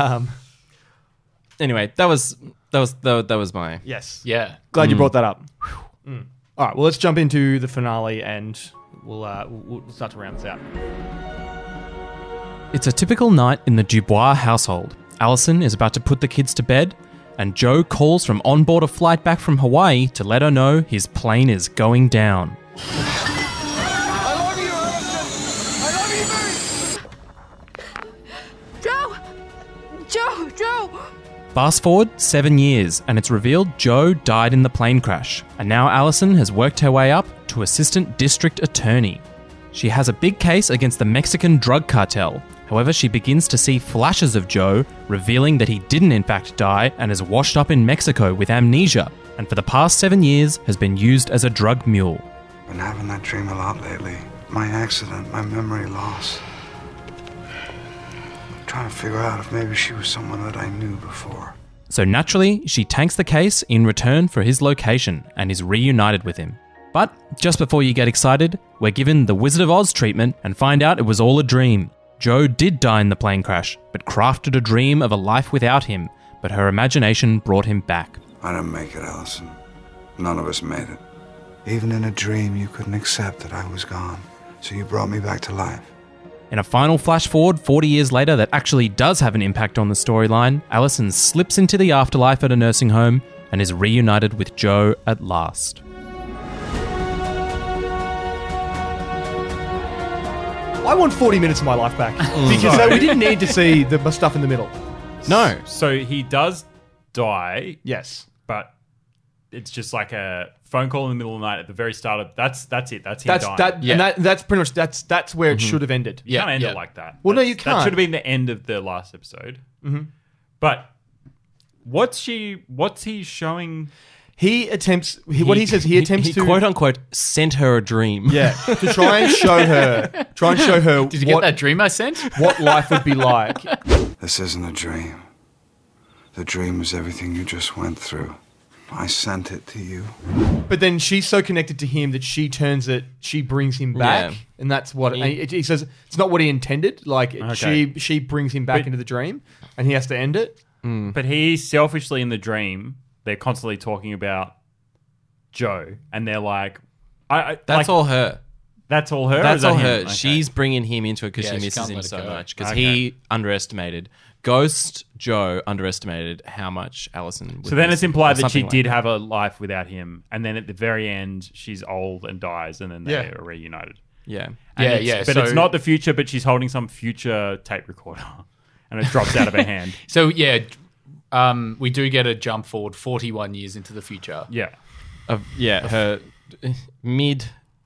Anyway, that was my. Yes. Yeah. Glad you brought that up. All right. Well, let's jump into the finale and we'll start to round this out. It's a typical night in the Dubois household. Allison is about to put the kids to bed, and Joe calls from on board a flight back from Hawaii to let her know his plane is going down. I love you, Allison. I love you, baby. Joe! Fast forward 7 years, and it's revealed Joe died in the plane crash, and now Allison has worked her way up to assistant district attorney. She has a big case against the Mexican drug cartel. However, she begins to see flashes of Joe, revealing that he didn't in fact die and is washed up in Mexico with amnesia, and for the past 7 years has been used as a drug mule. Been having that dream a lot lately. My accident, my memory loss. Trying to figure out if maybe she was someone that I knew before. So naturally, she tanks the case in return for his location and is reunited with him. But just before you get excited, we're given the Wizard of Oz treatment and find out it was all a dream. Joe did die in the plane crash, but crafted a dream of a life without him, but her imagination brought him back. I didn't make it, Allison. None of us made it. Even in a dream, you couldn't accept that I was gone. So you brought me back to life. In a final flash forward 40 years later that actually does have an impact on the storyline, Allison slips into the afterlife at a nursing home and is reunited with Joe at last. I want 40 minutes of my life back because we didn't need to see the stuff in the middle. No. So he does die, Yes. but it's just like a phone call in the middle of the night at the very start of that's it. That's him That's dying. that, Yeah. and that's pretty much that's where it should have ended. You can't end yeah. it like that. Well, no, That's- you That can't. should have been the end of the last episode. Mm-hmm. But what's he showing? He attempts. What he says, he attempts he to quote unquote sent her a dream. yeah, to try and show her. Did you get that dream I sent? what life would be like. This isn't a dream. The dream is everything you just went through. I sent it to you. But then she's so connected to him that she turns it. She brings him back, Yeah. and that's what he says. It's not what he intended. Like Okay. she brings him back But- into the dream, and he has to end it. But he selfishly in the dream. They're constantly talking about Joe, and they're like, That's like, all her. That's all her. or That's is that all him? her. Okay. She's bringing him into it because Yeah, she she misses can't him let it so go. much. Because Okay. he underestimated. Ghost Joe underestimated how much Allison would So then miss it's him, implied or that she something like did have a life without him, and then at the very end, she's old and dies, and then they Yeah. are reunited. Yeah. And Yeah, it's- yeah, But so- it's not the future, but she's holding some future tape recorder, and it drops out of her hand. So yeah, we do get a jump forward 41 years into the future. Yeah. Her mid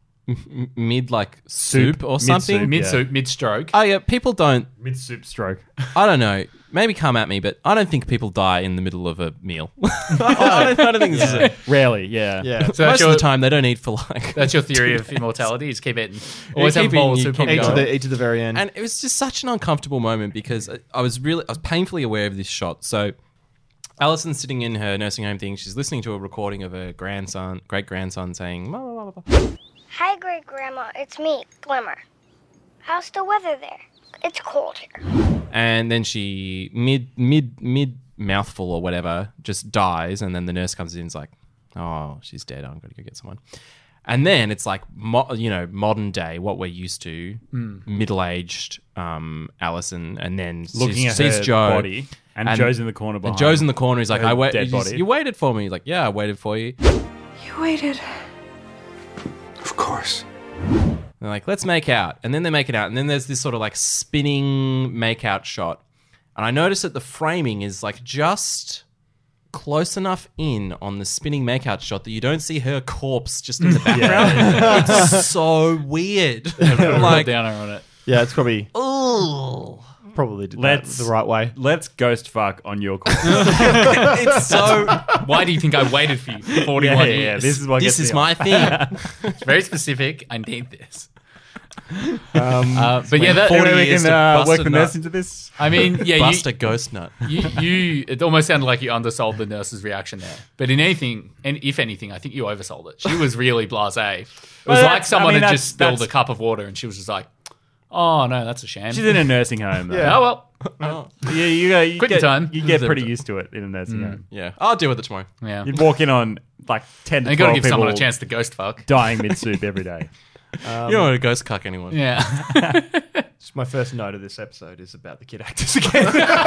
like soup or something. Mid-soup. Mid stroke. Oh yeah, people don't. Mid-soup stroke. I don't know. Maybe come at me, but I don't think people die in the middle of a meal. I don't think this is a, Rarely, yeah. Yeah, So most of the time they don't eat for like. That's your theory of immortality. Is keep eating. Always Yeah, have a keep bowl of eating, soup you on the keep go. going. to the very end. And it was just such an uncomfortable moment because I was painfully aware of this shot. So Allison's sitting in her nursing home thing. She's listening to a recording of her great grandson saying, blah, blah, blah, blah. Hi, Great Grandma. It's me, Glimmer. How's the weather there? It's cold here. And then she mid mouthful or whatever just dies, and then the nurse comes in and is like, "Oh, she's dead. I'm going to go get someone." And then it's like modern day, what we're used to, middle-aged Allison, and then Looking at sees her Joe, body, and Joe's in the corner behind. And Joe's in the corner. He's like, Her dead body. You waited for me." He's like, "Yeah, I waited for you." You waited. Of course. They're like, let's make out. And then they make it out. And then there's this sort of like spinning make out shot. And I noticed that the framing is like just close enough in on the spinning make out shot that you don't see her corpse just in the background. It's so weird. Like downer on it. Yeah, it's probably Oh. probably did Let's- that the right way. Let's ghost fuck on your corner. It's so. Why do you think I waited for you for 41 years? This is what This gets is me my off. thing. It's very specific. I need this. But yeah, that, 40 Anyway, we years can to bust work a the nut. nurse into this. I mean, yeah, Bust a ghost nut. you it almost sounded like you undersold the nurse's reaction there. But in anything, and if anything, I think you oversold it. She was really blasé. It was Well, like someone had that's- just spilled that's- a cup of water, and she was just like, "Oh no, that's a sham." She's in a nursing home, though. Oh well, Yeah, you Quit your get, time. You get pretty used to it in a nursing home. Yeah. I'll deal with it tomorrow. yeah. You'd walk in on like 10 to And you got 12 to give people someone a chance to ghost fuck. dying mid-soup every day. You don't want to ghost cuck anyone. Yeah. Just my first note of this episode is about the kid actors again.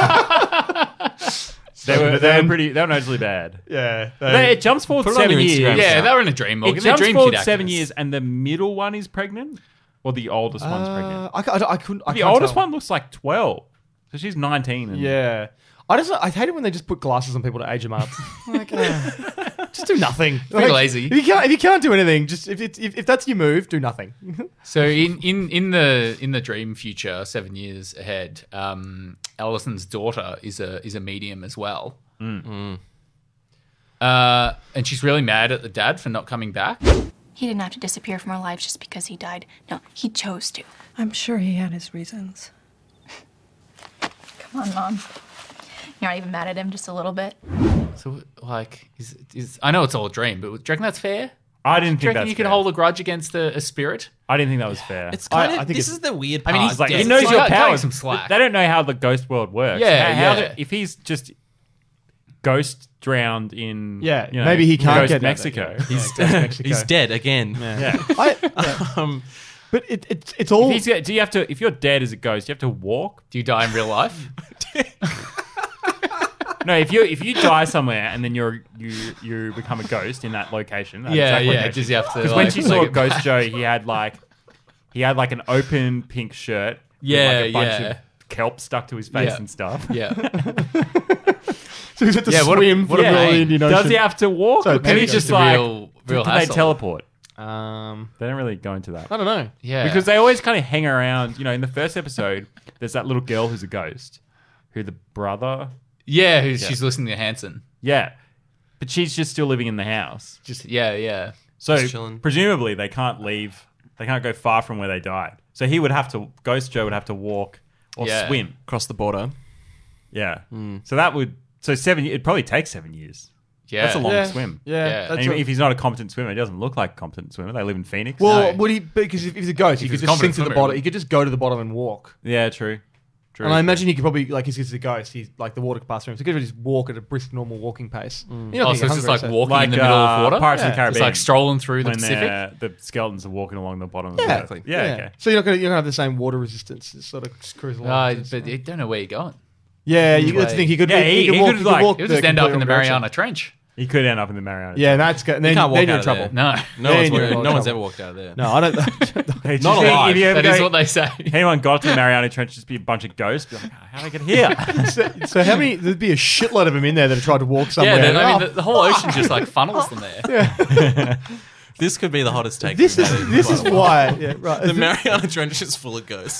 They were noticeally bad. yeah, It jumps forward Put it on 7 your years. Instagram. Yeah, they were in a dream. It Morgan. They're jumps dream forward kid 7 actors. years, and the middle one is pregnant, or the oldest one's pregnant. I couldn't. I The can't oldest tell. one looks like 12, so she's 19. And Yeah. I hate it when they just put glasses on people to age them up. Like, just do nothing. Pretty lazy. If you can't do anything, just if that's your move, do nothing. So in the dream future, 7 years ahead, Allison's daughter is a medium as well. And she's really mad at the dad for not coming back. He didn't have to disappear from our lives just because he died. No, he chose to. I'm sure he had his reasons. Come on, Mom. You're not even mad at him just a little bit? So like, is I know it's all a dream, but do you reckon that's fair? I didn't Do you think reckon that's you can fair. hold a grudge against a spirit? I didn't think that was fair. It's kind I of. think This it's- is the weird I part. mean, It's like Yeah, he knows he's your got- cutting powers. some slack. They don't know how the ghost world works. Yeah, How yeah. if he's just ghost drowned in Yeah, maybe he can't Ghost get Mexico. He's dead again. Yeah. But it's all. If you're dead as a ghost, you have to walk. Do you die in real life? No, if you die somewhere and then you become a ghost in that location. That Yeah, exact yeah. location. Does he have to? Because when she saw Ghost Joe, he had like an open pink shirt. Yeah, with like a bunch yeah. of kelp stuck to his face Yeah. and stuff. Yeah. So he's had to what a- swim what a for the pain. Indian Ocean. Does he have to walk? So Or maybe it's just a like real do they hassle. teleport? They I don't really go into that. don't know. Yeah. Because they always kind of hang around. In the first episode, there's that little girl who's a ghost, who the brother. Yeah, she's listening to Hanson. Yeah, but she's just still living in the house. Yeah. So Just chilling. presumably they can't leave. They can't go far from where they died. So he would have to. Ghost Joe would have to walk or Yeah. swim. Across the border. Yeah. So that would. So 7. It'd probably take 7 years. Yeah. That's a long Yeah. swim. Yeah. Yeah. That's And what- if he's not a competent swimmer, he doesn't look like a competent swimmer. They live in Phoenix. well, No. would he? Because if he's a ghost, he If could he's a just sink competent to the swimmer, bottom. he He could just go to the bottom and walk. Yeah, true. And I imagine he could probably, like, he's a ghost. He's like the water could pass through him. So he could just walk at a brisk, normal walking pace. You're not Oh, gonna so get it's just hungry, like so- walking Like, in the middle of water? Pirates of the It's Caribbean. like strolling through the when Pacific? the skeletons are walking along the bottom of the Yeah. boat. Yeah, okay. So you're not gonna have the same water resistance. It's sort of just cruise along. But you don't know where you're going. Yeah, that's the thing. He could. Yeah, he he could walk. could, He could like- walk You'll the just end up in complete the wrong direction. Mariana Trench. He could end up in the Mariana. Yeah, that's good. Then, can't walk then you're in out of trouble. No. No Then one's, you're in no one's trouble. ever walked out of there. No, I don't. Hey, Not if alive. you ever That is go- what they say. anyone got to the Mariana Trench, just be a bunch of ghosts. Be like, how did I get here? So how many? There'd be a shitload of them in there that have tried to walk somewhere. Yeah, I Oh, mean, the whole ocean just like funnels them there. This could be the hottest take. this we've is had in this quite is a while. why. Yeah, right. The Mariana Trench is full of ghosts.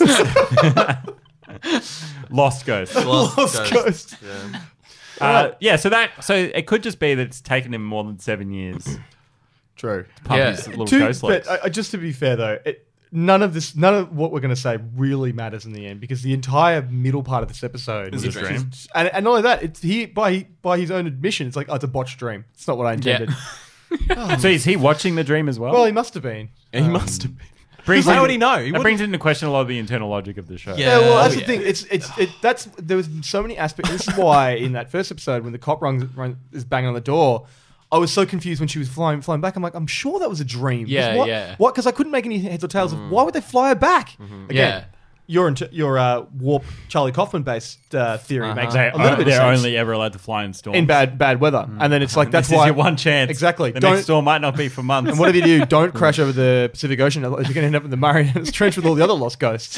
Lost ghosts. Lost Lost Ghost. Yeah. So it could just be that it's taken him more than 7 years. True. Pump Yeah. his little ghost legs. But just to be fair though, none of what we're going to say really matters in the end because the entire middle part of this episode Is a dream. and not only that, it's by his own admission, it's like it's a botched dream. It's not what I intended. So is he watching the dream as well? Well, he must have been. He must have been. brings How in- would he know? He That wouldn't- brings into question a lot of the internal logic of the show. Yeah. Yeah, well, that's Oh, the thing. There was so many aspects. This is why in that first episode when the cop is banging on the door, I was so confused when she was flying back. I'm like, I'm sure that was a dream. Yeah, what, yeah. What? Because I couldn't make any heads or tails of why would they fly her back? Again, Yeah. your warp Charlie Kaufman based theory makes They, a little bit of they're sense. only ever allowed to fly in storms. In bad weather, and then it's like that's this why is your one chance. Exactly. The Don't- next storm might not be for months. And whatever you do, don't crash over the Pacific Ocean. Otherwise, you're going to end up in the Marianas Trench with all the other lost ghosts.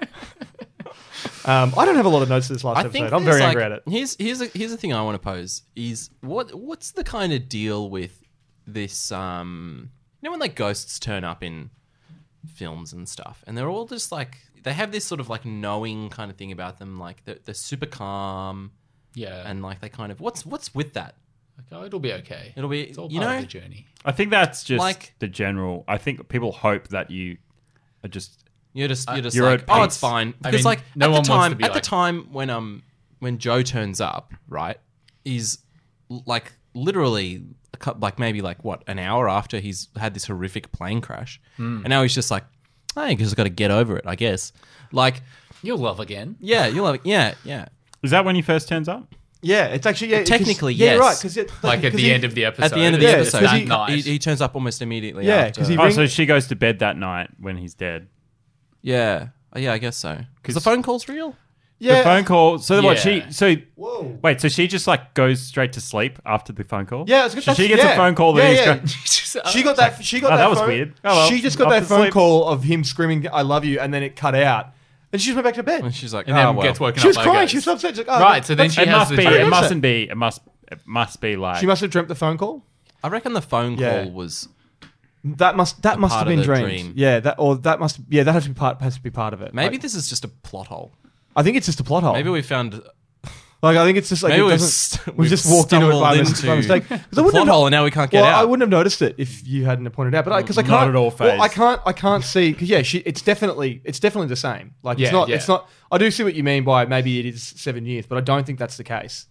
I don't have a lot of notes to this last episode. I'm there's, very like, angry at it. Here's a thing I want to pose is what's the kind of deal with this when like ghosts turn up in films and stuff and they're all just like they have this sort of like knowing kind of thing about them, like they're super calm, and like they kind of what's with that? Like, oh, it'll be okay. It'll be, It's all you part know, of the journey. I think that's just Like- the general. I think people hope that you are just. You're just You're like, at oh, peace. it's fine. I Because mean, like no at one the wants time, to be at the like- time when Joe turns up, right, is like literally like maybe like what an hour after he's had this horrific plane crash, and now he's just like, hey, just got to get over it, I guess. Like, You'll love again. yeah, you're like, yeah. Is that when he first turns up? Yeah, it's actually Technically, you're yes. right. Because Like at the end of the episode. At the end of the Yeah, episode, 'cause he, he- night. he turns up almost immediately. Yeah, after. 'cause he- Oh, Ring- so she goes to bed that night when he's dead. yeah, I guess so. Because the phone call's real. yeah, The phone call. So what? Yeah. Whoa. Wait. So she just like goes straight to sleep after the phone call. Yeah, it's good. So she gets a phone call that he's going. She got that. She got Oh, that. that was phone- weird. Oh, well, she just got off that to phone sleep. call of him screaming "I love you," and then it cut out, and she just went back to bed. And she's like, And then oh, well. gets woken She up was by crying. ghosts. She was upset. She's like, oh, Right, so then she It has must the be. dream. It mustn't be. It must be like. She must have dreamt the phone call. I reckon the phone call Yeah. was That must have part of been the dreamed. dream. Yeah, that has to be part of it. maybe Like, this is just a plot hole. I think it's just a plot hole. Maybe we found. Like I think it's just like Maybe it we've doesn't- we've just walked into it stumbled by into mistake. 'Cause I the wouldn't plot have- hole, and now we can't get well, out. I wouldn't have noticed it if you hadn't pointed it out. But because I Not can't at all well, phased. I can't see because it's definitely the same. Like Yeah, it's not. yeah. It's not. I do see what you mean by maybe it is 7 years, but I don't think that's the case.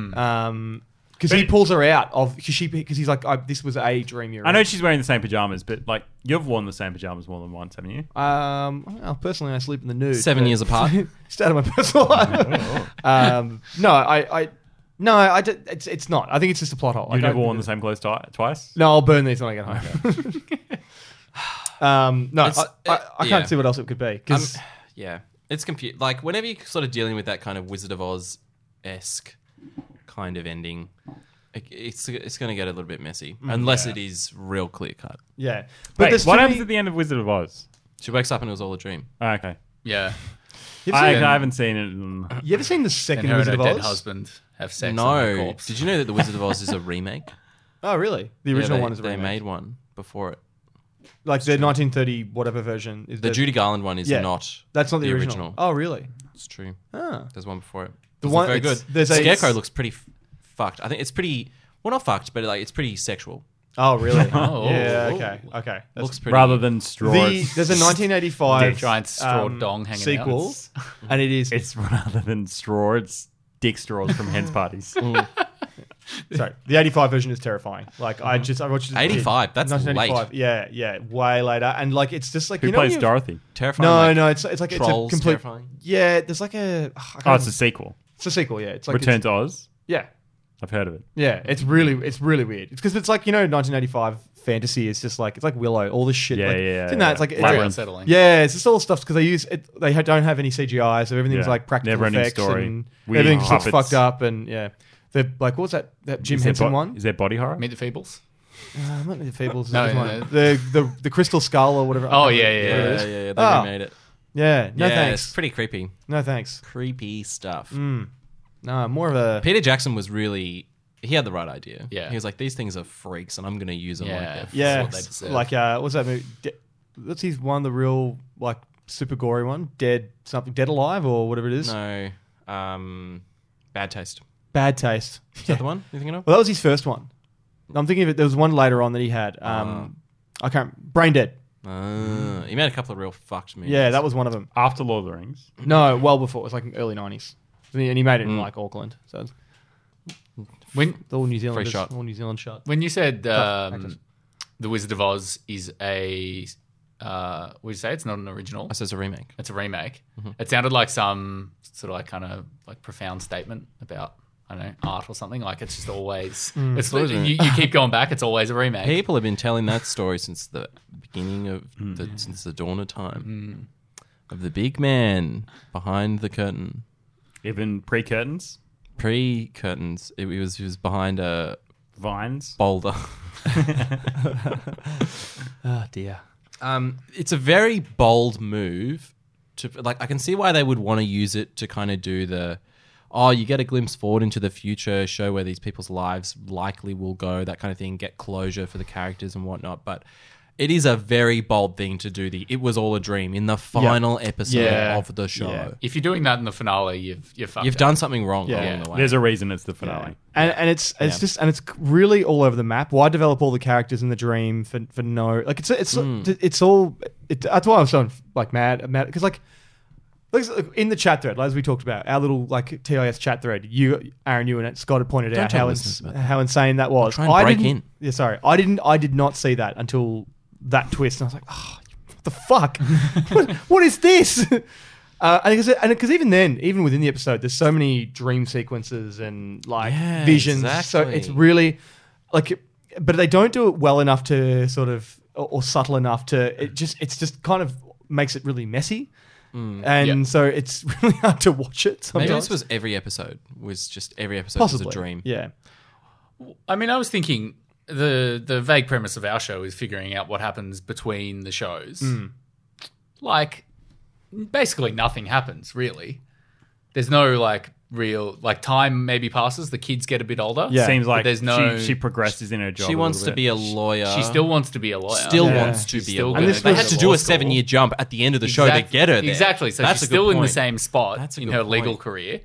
Because he pulls her out of because he's like this was a dream you're I know in. she's wearing the same pajamas, but like you've worn the same pajamas more than once, haven't you? Well, personally, I sleep in the nude. 7 but- years apart. It's out of my personal life. It's not. I think it's just a plot hole. I You've don't never think worn it- the same clothes twice. No, I'll burn these when I get home. No, It's- I yeah. can't see what else it could be. 'cause- Yeah, it's confused. Like whenever you're sort of dealing with that kind of Wizard of Oz esque kind of ending, it's going to get a little bit messy unless it is real clear cut. yeah. Wait, there's what too happens many- at the end of Wizard of Oz? She wakes up and it was all a dream. Oh, okay. Yeah. I haven't seen it. You ever seen the second her and Wizard her of dead Oz? husband have sex on her No. corpse. Did you know that The Wizard of Oz is a remake? Oh, really? The Yeah, original they- one is a They remake. made one before it. Like the 1930 whatever version is The Judy Garland one is not. That's not the original. Oh, really? It's true. Ah. There's one before it. The It's one- very good. it's- there's a- Scarecrow looks pretty fucked. I think it's pretty. Well, not fucked, but like it's pretty sexual. Oh, really? Oh. Yeah. Okay. Okay. That's- Looks pretty. Rather than straw. There's a 1985 giant straw dong hanging sequel, out. and it is. It's rather than straw, it's dick straws from hen's parties. Sorry, the 85 version is terrifying. Like I watched it as a kid. 85? That's 1985. late. Yeah, way later. And like it's just like Who you know plays when you- Dorothy? Terrifying. No, like, it's like Trolls, it's a complete. terrifying. Yeah, there's like a. Oh, it's a sequel. It's a sequel. Yeah, it's like Return it's, to Oz. Yeah, I've heard of it. yeah. It's really weird. It's because it's like 1985 fantasy. It's just like it's like Willow. All this shit. Yeah, like, yeah, It's in yeah. that. It's like Very Labyrinth. unsettling. Yeah, it's just all stuff because they use it. They don't have any CGI, so everything's Yeah. like practical Never-ending effects story. and Weird everything just looks puppets. fucked up. And yeah, the like what was that Jim Is there Henson bo- one? Is there body horror? Meet the Feebles? Not the Fables. No, No, no. The Crystal Skull or whatever. Oh, I can't yeah, remember what it is. They Oh. remade it. Yeah, no yeah, thanks. It's pretty creepy. No thanks. Creepy stuff. No, more of a. Peter Jackson was really. He had the right idea. Yeah. He was like, these things are freaks, and I'm going to use them like Yeah. that. Yeah, what they deserve. like what's that movie? What's his one? The real like super gory one? Dead Alive or whatever it is. No. Bad Taste. Bad Taste. Is that the one you're thinking of? Well, that was his first one. I'm thinking of it. There was one later on that he had. I can't. Brain Dead. He made a couple of real fucked movies. Yeah, that was one of them. After Lord of the Rings. No, well before. It was like early 90s. And he made it in like Auckland. So it's When all New Zealand. shot. All New Zealand shot. when you said actors. The Wizard of Oz is a, would you say it's not an original? I said it's a remake. It's a remake. It sounded like some sort of like kind of like profound statement about, I don't know, art or something. Like it's just always it's you keep going back. It's always a remake. People have been telling that story since the beginning of since the dawn of time. Of the big man behind the curtain. Even pre-curtains. Pre-curtains. He was behind a Vines. boulder. Oh dear. It's a very bold move. I can see why they would want to use it to kind of do the, you get a glimpse forward into the future, show where these people's lives likely will go, that kind of thing, get closure for the characters and whatnot. But it is a very bold thing to do it was all a dream in the final episode Yeah. of the show. Yeah. If you're doing that in the finale, you're fucked You've up. done something wrong Yeah. along the way. There's a reason it's the finale. And it's just and it's really all over the map. Why develop all the characters in the dream for no like it's all that's why I'm so like mad because like in the chat thread, as we talked about, our little like TIS chat thread, Aaron, you and Scott had pointed Don't out tell listeners about that. how insane that was. Try and break didn't- in. Yeah, sorry, I did not see that until that twist, and I was like, oh, what the fuck? what is this? And because even then, even within the episode, there's so many dream sequences and like Yeah, visions. So exactly. it's really like, but they don't do it well enough to sort of or subtle enough to. It's just kind of makes it really messy, and so it's really hard to watch it. Sometimes. Maybe this was every episode was possibly a dream. Yeah, I mean, I was thinking the vague premise of our show is figuring out what happens between the shows. Like, basically nothing happens, really. There's no, like, real... Like, time maybe passes. The kids get a bit older. Yeah. Seems like But there's no... she progresses in her job. She a wants little to bit. be a lawyer. She still wants to be a lawyer. Still Yeah. wants to She's be a still lawyer. gonna And this go They was- had to to do law a school. 7-year jump at the end of the show to get her there. Exactly. So That's she's a good still in the point. same spot That's a in good her legal point. career.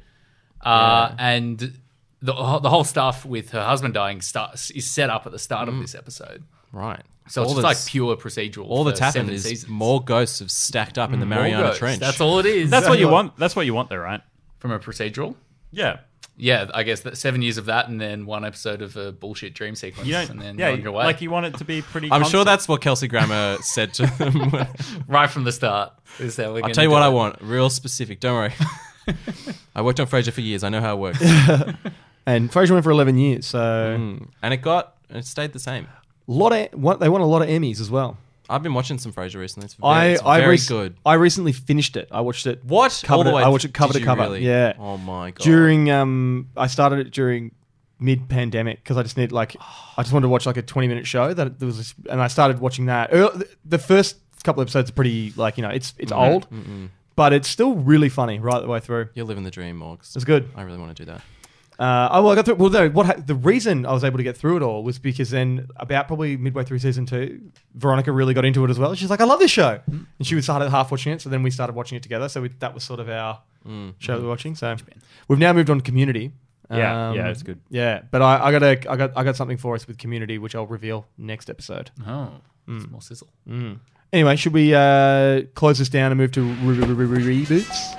And the whole stuff with her husband dying is set up at the start of this episode. Right. So it's All just like that's- pure procedural. All for that's happened 7 is seasons. more ghosts have stacked up in the More Mariana ghosts. Trench. That's all it is. That's what you want. That's what you want, though, right? From a procedural. Yeah. Yeah, I guess that 7 years of that, and then one episode of a bullshit dream sequence, You don't. and then Yeah. you're on your way. Like you want it to be pretty. I'm sure constant. that's what Kelsey Grammer said to them. right from the start. Is how we're I'll gonna tell you do what I it. want. Real specific. Don't worry. I worked on Frasier for years. I know how it works. and Frasier went for 11 years, so And it stayed the same. they won a lot of Emmys as well. I've been watching some Frasier recently. It's very good. I recently finished it. I watched it. What? Covered All the it. way I watched it cover did to you cover. really? Yeah. Oh my god. During I started it during mid-pandemic because I just wanted to watch like a 20-minute show that there was, and I started watching that. The first couple episodes are pretty like it's old, but it's still really funny right the way through. You're living the dream, Morgs. It's good. I really want to do that. I got through. Well, no. The reason I was able to get through it all was because then, about probably midway through season 2, Veronica really got into it as well. She's like, "I love this show," and she started half watching it. So then we started watching it together. So that was sort of our show that we're watching. So we've now moved on to Community. Yeah, it's good. Yeah, but I got something for us with Community, which I'll reveal next episode. Oh, some more sizzle. Anyway, should we close this down and move to reboots?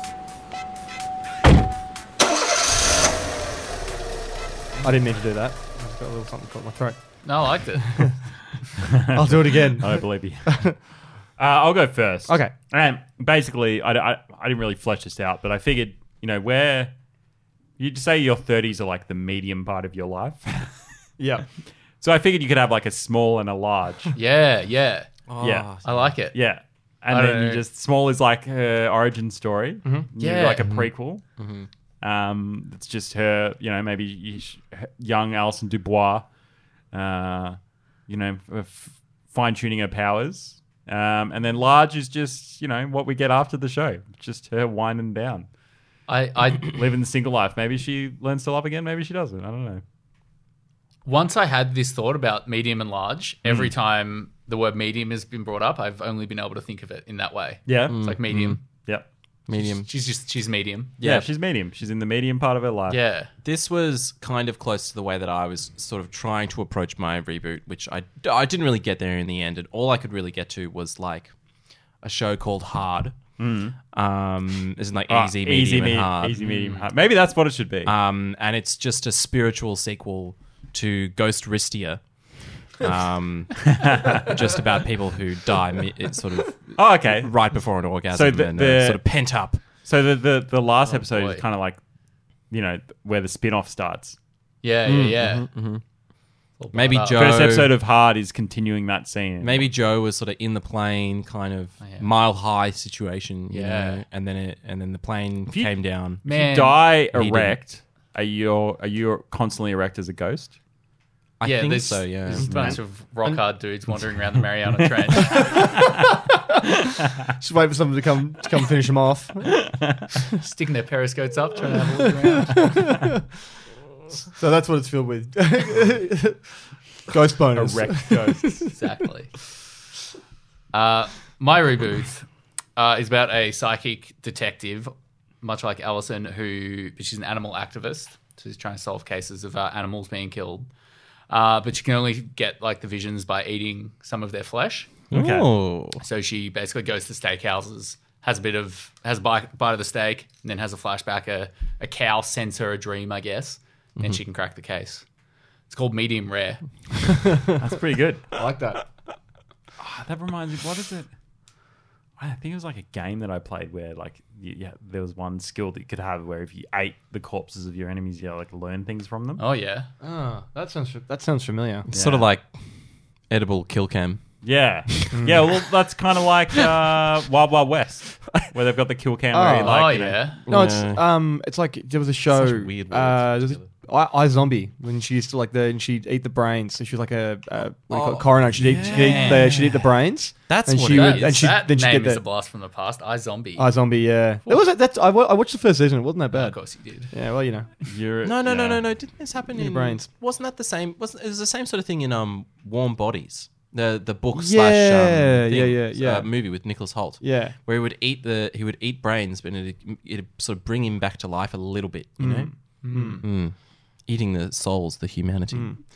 I didn't mean to do that. I just got a little something caught in my throat. No, I liked it. I'll do it again. I don't believe you. I'll go first. Okay. And basically, I didn't really flesh this out, but I figured, where you'd say your 30s are like the medium part of your life. Yeah. So I figured you could have like a small and a large. Yeah. Oh, Yeah. I like it. Yeah. And I then don't you know. just, small is like her origin story. Yeah. Like a prequel. It's just her, maybe young Alison Dubois, fine-tuning her powers. And then large is just, what we get after the show. Just her winding down. I Living the single life. Maybe she learns to love again. Maybe she doesn't. I don't know. Once I had this thought about medium and large, every time the word medium has been brought up, I've only been able to think of it in that way. Yeah. It's like medium. Yep. Medium. She's medium. Yeah, she's medium. She's in the medium part of her life. Yeah. This was kind of close to the way that I was sort of trying to approach my reboot, which I didn't really get there in the end. And all I could really get to was like a show called Hard. Isn't like easy, medium, and hard. Easy, medium, hard. Maybe that's what it should be. And it's just a spiritual sequel to Ghost Ristia. Just about people who die sort of okay. right before an orgasm So and sort of pent up. So the last episode boy. is kind of like, where the spin-off starts. Yeah. Maybe up. Joe. First episode of Hard is continuing that scene. Maybe Joe was sort of in the plane, kind of mile high situation, you know, and then the plane came down. If you die He erect, are you constantly erect as a ghost? I think so. Yeah, There's a bunch of rock hard dudes wandering around the Mariana Trench. Just wait for someone to come finish them off. Sticking their periscopes up, trying to have a look around. So that's what it's filled with. Ghost bonus. Erect ghosts. Exactly. My reboot is about a psychic detective, much like Alison, she's an animal activist. So she's trying to solve cases of animals being killed. But she can only get like the visions by eating some of their flesh. Okay. Oh. So she basically goes to steakhouses, has a bite of the steak, and then has a flashback. A cow sends her a dream, I guess, and then she can crack the case. It's called Medium Rare. That's pretty good. I like that. That reminds me. What is it? I think it was like a game that I played where like there was one skill that you could have where if you ate the corpses of your enemies, you like learn things from them. Oh yeah. Oh, that sounds familiar. It's sort of like edible kill cam. Yeah. Yeah, well, that's kind of like Wild Wild West, where they've got the kill cam. Where you like, No, it's like there was a show. Such weird words iZombie, when she used to she'd eat the brains. So she was like a coroner. She'd eat the brains. That's and what she it would, is. and she That then she name get is the a blast from the past. iZombie. iZombie. Yeah, I watched the first season. It wasn't that bad. Of course you did. Yeah, well, you know. No. Didn't this happen in in brains? Wasn't that the same? It was the same sort of thing in Warm Bodies, the book Yeah, slash yeah. movie with Nicholas Hoult. Yeah, where he would eat brains, but it'd sort of bring him back to life a little bit, you know. Eating the souls, the humanity.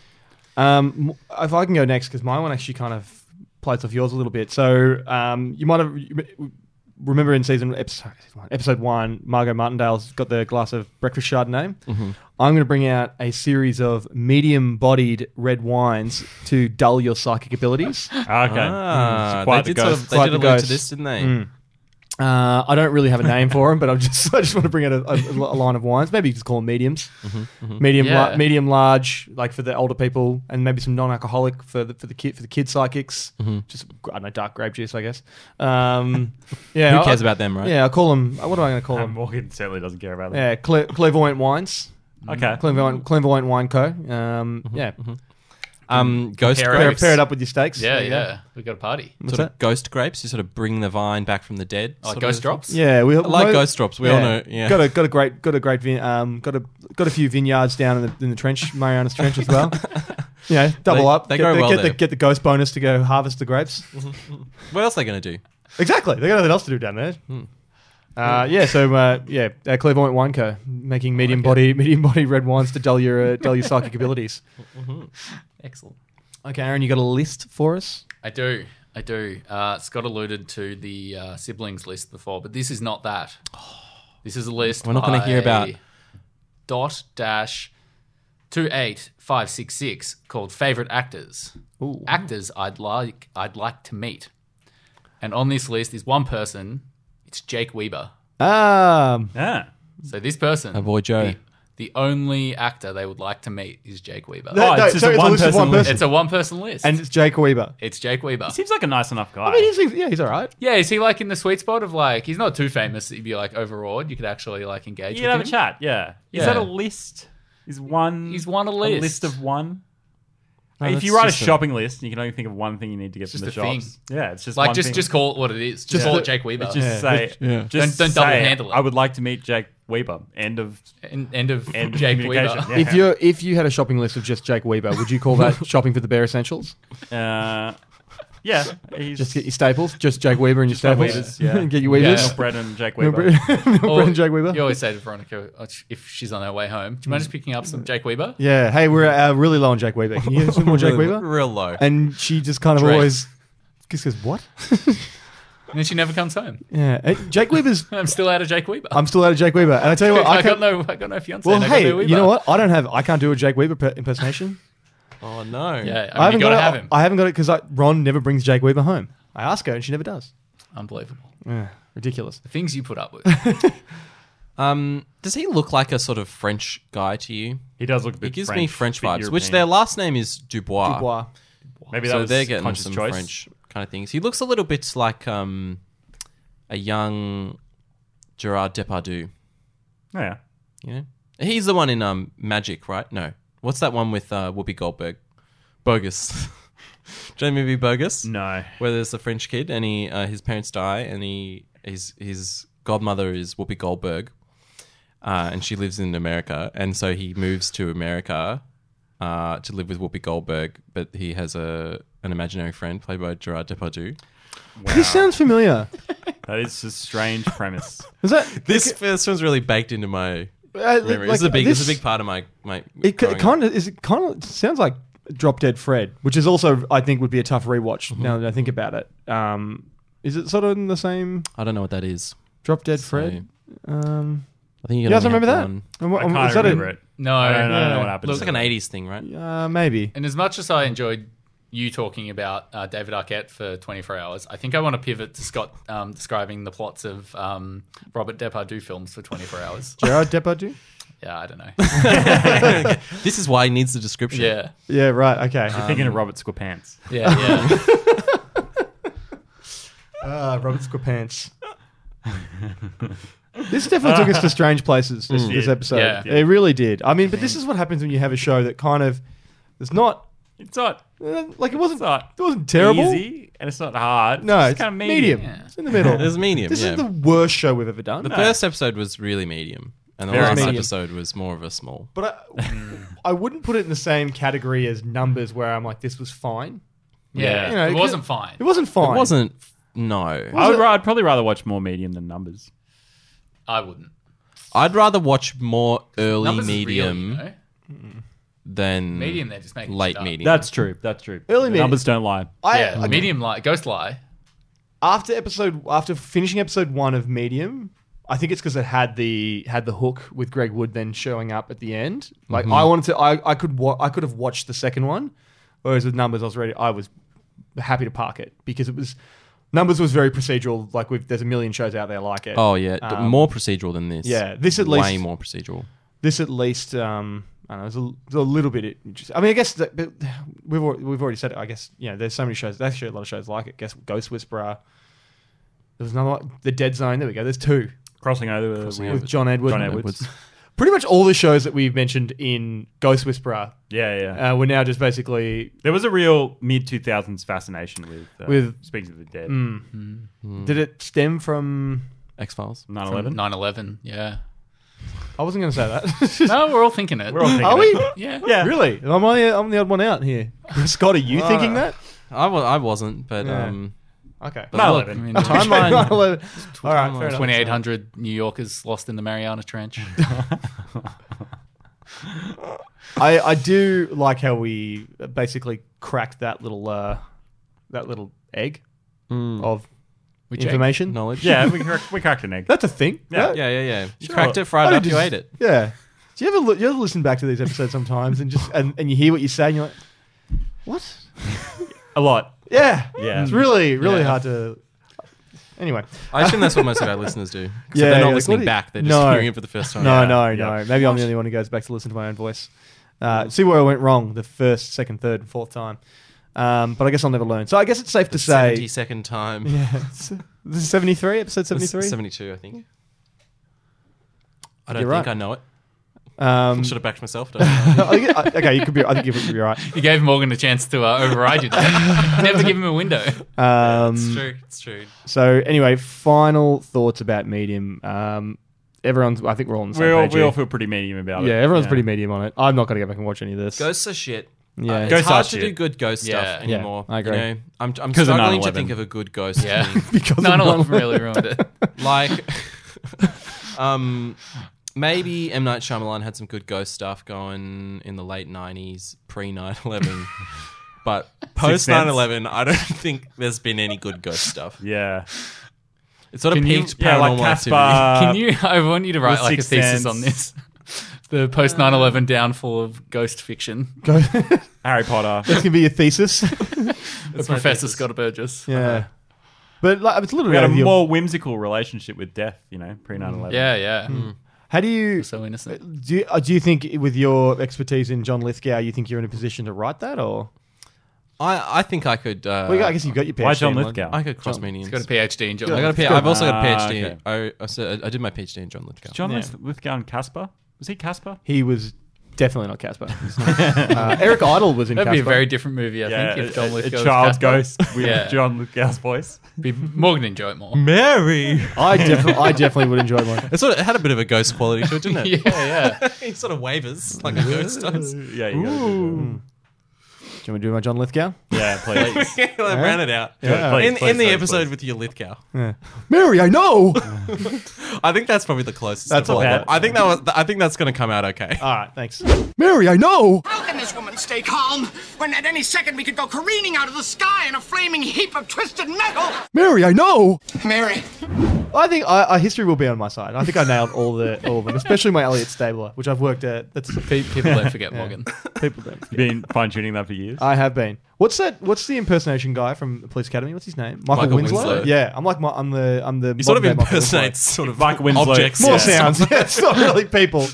If I can go next, because my one actually kind of plays off yours a little bit. So you might have remember in episode 1, Margot Martindale's got the glass of breakfast Chardonnay. I'm going to bring out a series of medium-bodied red wines to dull your psychic abilities. Okay. They did allude to this, didn't they? I don't really have a name for them, but I just want to bring out a line of wines. Maybe you just call them mediums, medium, large, like for the older people, and maybe some non-alcoholic for the kid psychics. Just I don't know, dark grape juice, I guess. Who cares about them, right? Yeah, I call them. What am I going to call them? Morgan certainly doesn't care about them. Yeah, clairvoyant wines. Okay, clairvoyant wine co. Yeah. Ghost Pair grapes. Pair it up with your steaks. Yeah, There you go. yeah. We got a party. What's Sort of that? ghost grapes. You sort of bring the vine back from the dead. Like sort ghost of- drops? Yeah, we like ghost drops. We all know. Yeah. Got a great got a few vineyards down in the trench, Mariana's Trench as well. You know, double They- up. they grow well there. get the ghost bonus to go harvest the grapes. What else are they going to do? Exactly, they got nothing else to do down there. Clairvoyant Wine Co. making medium body red wines to dull your psychic abilities. Excellent. Okay, Aaron, you got a list for us? I do. Scott alluded to the siblings list before, but this is not that. This is a list. We're not going to hear about. .-28566 called favorite actors. Ooh. Actors I'd like to meet. And on this list is one person. It's Jake Weber. Yeah. So this person, Our boy Joe. the only actor they would like to meet is Jake Weber. it's just a one-person list. It's a one-person list. And it's Jake Weber. It's Jake Weber. He seems like a nice enough guy. I mean, he's all right. Yeah, is he like in the sweet spot of like, he's not too famous that you'd be like overawed. You could actually like engage you with can have him. a chat. Yeah. Is Yeah. that a list? He's one a list. list of one. No, If that's you write a just shopping list, you can only think of one thing you need to get It's from the just a thing. shops. Yeah, it's just Like one thing. just call it what it is. Just call it Jake Weber. Just say, just Don't say, double handle it. I would like to meet Jake Weber. End of End of end Jake communication. Weber. Yeah. If you had a shopping list of just Jake Weber, would you call that shopping for the bare essentials? Yeah, he's Just get your staples, just Jake Weber and your my staples. Weavers, yeah. Get your Weavers. milk bread and Jake Milk Weber. bread Milk bread and Jake Weber. You always say to Veronica if she's on her way home, do you mind just picking up some Jake Weber? Yeah, hey, we're really low on Jake Weber. Can you have some more Jake Weber? Real low. And she just kind of Drake. always just goes, what? And then she never comes home. Yeah, Jake Weber's. I'm still out of Jake Weber. I'm still out of Jake Weber, and I tell you what, I got no fiance. Well, and I got hey, no Weber. you know what? I can't do a Jake Weber impersonation. Oh no. Yeah, I haven't got to got have it. him. I haven't got it because Ron never brings Jake Weber home. I ask her, and she never does. Unbelievable. Yeah, ridiculous. The things you put up with. Does he look like a sort of French guy to you? He does look a He bit gives French, me French bit vibes, which European. their last name is Dubois. Dubois. Maybe that So was they're getting conscious some choice. French kind of things. He looks a little bit like a young Gerard Depardieu. Oh, yeah. You know? He's the one in Magic, right? No. What's that one with Whoopi Goldberg? Bogus. Do you know the movie Bogus? No. Where there's a French kid and his parents die and his godmother is Whoopi Goldberg, and she lives in America, and so he moves to America to live with Whoopi Goldberg, but he has an imaginary friend played by Gerard Depardieu. This sounds familiar. That is a strange premise. Is that This one's really baked into my memory. This is a big part of my. It growing up. kind of sounds like Drop Dead Fred, which is also I think would be a tough rewatch now that I think about it. Is it sort of in the same I don't know what that is. Drop Dead Fred? I think You guys remember that? I can't remember it. No, I don't know what happened. It's like an 80s thing, right? Maybe. And as much as I enjoyed you talking about David Arquette for 24 hours, I think I want to pivot to Scott describing the plots of Robert Depardieu films for 24 hours. Gerard Depardieu? Yeah, I don't know. This is why he needs the description. Yeah. Yeah, right. Okay. You're thinking of Robert Squarepants. Yeah. Robert Squarepants. This definitely took us to strange places, this episode. Yeah. It really did. I mean, but this is what happens when you have a show that kind of... It's not... It's not like it wasn't not terrible. easy, and it's not hard. No, it's it's kind of medium. Yeah. It's in the middle. It's medium, This yeah. is the worst show we've ever done. The first episode was really medium, and the Very last medium. episode was more of a small. But I wouldn't put it in the same category as Numbers, where I'm like, this was fine. Yeah. You know, It wasn't fine. It wasn't fine. It wasn't. No, I'd probably rather watch more medium than Numbers. I wouldn't. I'd rather watch more early Numbers is real, medium you know? than Medium, they're just making late shit up. medium. That's true. That's true. Early The medium. Numbers don't lie. Yeah, medium lie, ghost lie. After finishing episode 1 of Medium, I think it's because it had the hook with Greg Wood then showing up at the end. Like I wanted to, I could have watched the second one, whereas with Numbers, I was happy to park it because it was Numbers was very procedural. Like there's a million shows out there like it. Oh yeah, more procedural than this. Yeah, this at way least more procedural. This at least, I don't know, it's a little bit interesting. I mean, I guess but we've already said it. I guess there's so many shows. There's actually a lot of shows like it. I guess Ghost Whisperer. There was another one, The Dead Zone. There we go. There's 2 Crossing over with John Edwards. John Edwards. Pretty much all the shows that we've mentioned in Ghost Whisperer, Yeah. we're now just basically. There was a real mid-2000s fascination with Speaks of the Dead. Did it stem from X-Files. 9/11? 9/11, yeah. I wasn't going to say that. No, we're all thinking it. We're all thinking Are we? it. Yeah. Really? I'm the odd one out here. Scott, are you thinking that? I wasn't, but Yeah. okay. But 9/11. I mean, Timeline. 9/11. All right, fair enough. 2,800 New Yorkers lost in the Mariana Trench. I do like how we basically cracked that little egg of Which information. knowledge. Yeah, we cracked an egg. That's a thing. Yeah. right? Yeah. You Sure. cracked it, fried it I up, you just- ate it. Yeah. Do you ever listen back to these episodes sometimes and just and you hear what you say and you're like, what? A lot. Yeah. Yeah. It's really Yeah. hard to. Anyway. I assume that's what most of our listeners do. So Yeah, they're not yeah. listening What do you- back. They're just No. hearing it for the first time. No, Yeah. no. Maybe I'm the only one who goes back to listen to my own voice. See where I went wrong the first, second, third, and fourth time. But I guess I'll never learn. So I guess it's safe to say. 72nd time. Yeah. This is 73, episode 73? 72, I think. I don't You're think right. I know it. I Should have backed myself. Don't I? okay, you could be. I think you're right. You gave Morgan a chance to override you there. Never give him a window. It's true. So anyway, final thoughts about Medium. Everyone's. I think we're all on the same page. We here. all feel pretty medium about it. Yeah, everyone's pretty medium on it. I'm not going to go back and watch any of this. Ghosts are shit. Yeah. It's Ghosts hard are to shit. do good ghost Yeah. stuff anymore. I agree. You know? I'm 'Cause of struggling to 9/11. think of a good ghost. Yeah. Because of 9/11 really ruined it. Like, maybe M. Night Shyamalan had some good ghost stuff going in the late 90s, pre 9/11. But post 9/11, I don't think there's been any good ghost stuff. Yeah. It sort of Can you- peaked Yeah, like paranormal Casper. activity. I want you to write The like a Sixth thesis Sense. on this. The post 9/11 downfall of ghost fiction. Harry Potter. That's gonna be your thesis. Professor Scott Burgess. Yeah. But like, it's literally We had a out of your- more whimsical relationship with death, pre 9/11. Yeah. How do you So innocent. do you think with your expertise in John Lithgow, you think you're in a position to write that, or I think I could. well, I guess you've got your PhD. Why John in Lon- Lithgow? I could cross He's mediums. got a PhD in John. I got a Lithgow. P- I've also got a PhD. okay. I did my PhD in John Lithgow. John Yeah. Lithgow and Casper? Was he Casper? He was definitely not Casper. Eric Idle was in That'd Casper. be a very different movie, I think, if John a Lithgow was child's Casper. ghost with Yeah. John Lithgow's voice. Morgan would enjoy it more. Mary. I definitely would enjoy one. It had a bit of a ghost quality to it, didn't it? Yeah. He sort of wavers like a ghost does. Yeah, you gotta do Do you want me to do my John Lithgow? that. Yeah, please. I ran it out. Yeah. Please, In the please, episode please. with your Lithgow. Mary, I know. I think that's probably the closest. That's to all what- I I think that's going to come out okay. All right, thanks. Mary, I know. How can this woman stay calm when at any second we could go careening out of the sky in a flaming heap of twisted metal? Mary, I know. Mary. I think history will be on my side. I think I nailed all of them, especially my Elliot Stabler, which I've worked at. That's People don't forget Morgan. people don't. You've been fine tuning that for years. I have been. What's that? What's the impersonation guy from the Police Academy? What's his name? Michael Winslow. Yeah, I'm the. You sort of modern day Michael impersonate Winslow. sort of Michael Winslow. objects. More Yeah. sounds. Yeah, it's not really people.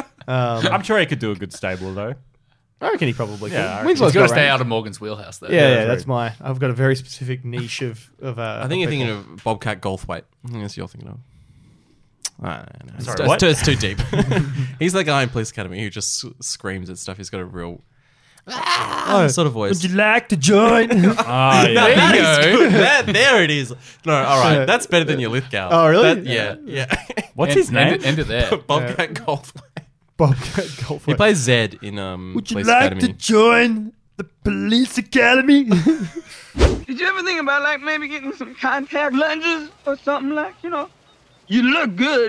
I'm sure he could do a good stable, though. I reckon he probably could. Yeah, I reckon. Winslow's He's got to got stay range. out of Morgan's wheelhouse, though. Yeah, that's my. I've got a very specific niche of. I think you're thinking of Bobcat Goldthwait. I think that's what you're thinking of. No. Sorry, what? It's too deep. He's the guy in Police Academy who just screams at stuff. He's got a real sort of voice. Would you like to join? Ah, yeah. There you go. There it is. No, all right. That's better than your Lithgow. Oh, really? Yeah. What's his name? End it there. Bobcat Goldthwait. Bobcat Goldthwait. He plays Zed in Would you Police like Academy. to join the Police Academy? Did you ever think about like maybe getting some contact lenses or something like, you look good,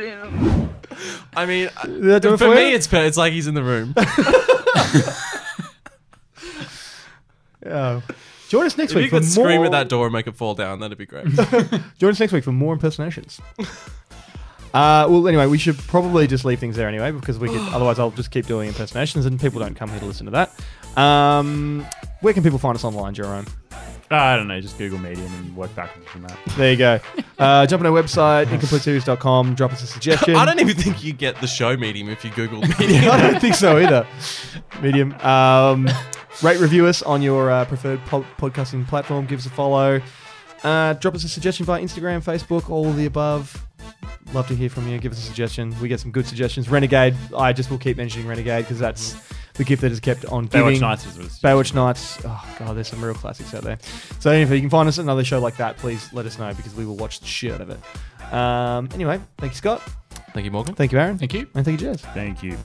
I mean, that do it for for me, you? it's like he's in the room. Join us next If you week for could scream more. at that door and make it fall down, that'd be great. Join us next week for more impersonations. Well, anyway, we should probably just leave things there anyway because we could. Otherwise, I'll just keep doing impersonations and people don't come here to listen to that. Where can people find us online, Jerome? I don't know. Just Google Medium and work backwards from that. There you go. Jump on our website, incompleteseries.com. Drop us a suggestion. I don't even think you get the show Medium if you Google Medium. I don't think so either. Medium. Rate, review us on your preferred podcasting platform. Give us a follow. Drop us a suggestion via Instagram, Facebook, all of the above. Love to hear from you. Give us a suggestion. We get some good suggestions. Renegade. I just will keep mentioning Renegade because that's the gift that has kept on giving. Baywatch Nights was Baywatch Nights. Oh, God, there's some real classics out there. So if you can find us another show like that, please let us know because we will watch the shit out of it. Anyway, thank you, Scott. Thank you, Morgan. Thank you, Aaron. Thank you. And thank you, Jez. Thank you.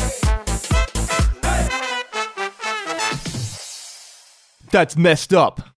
That's messed up.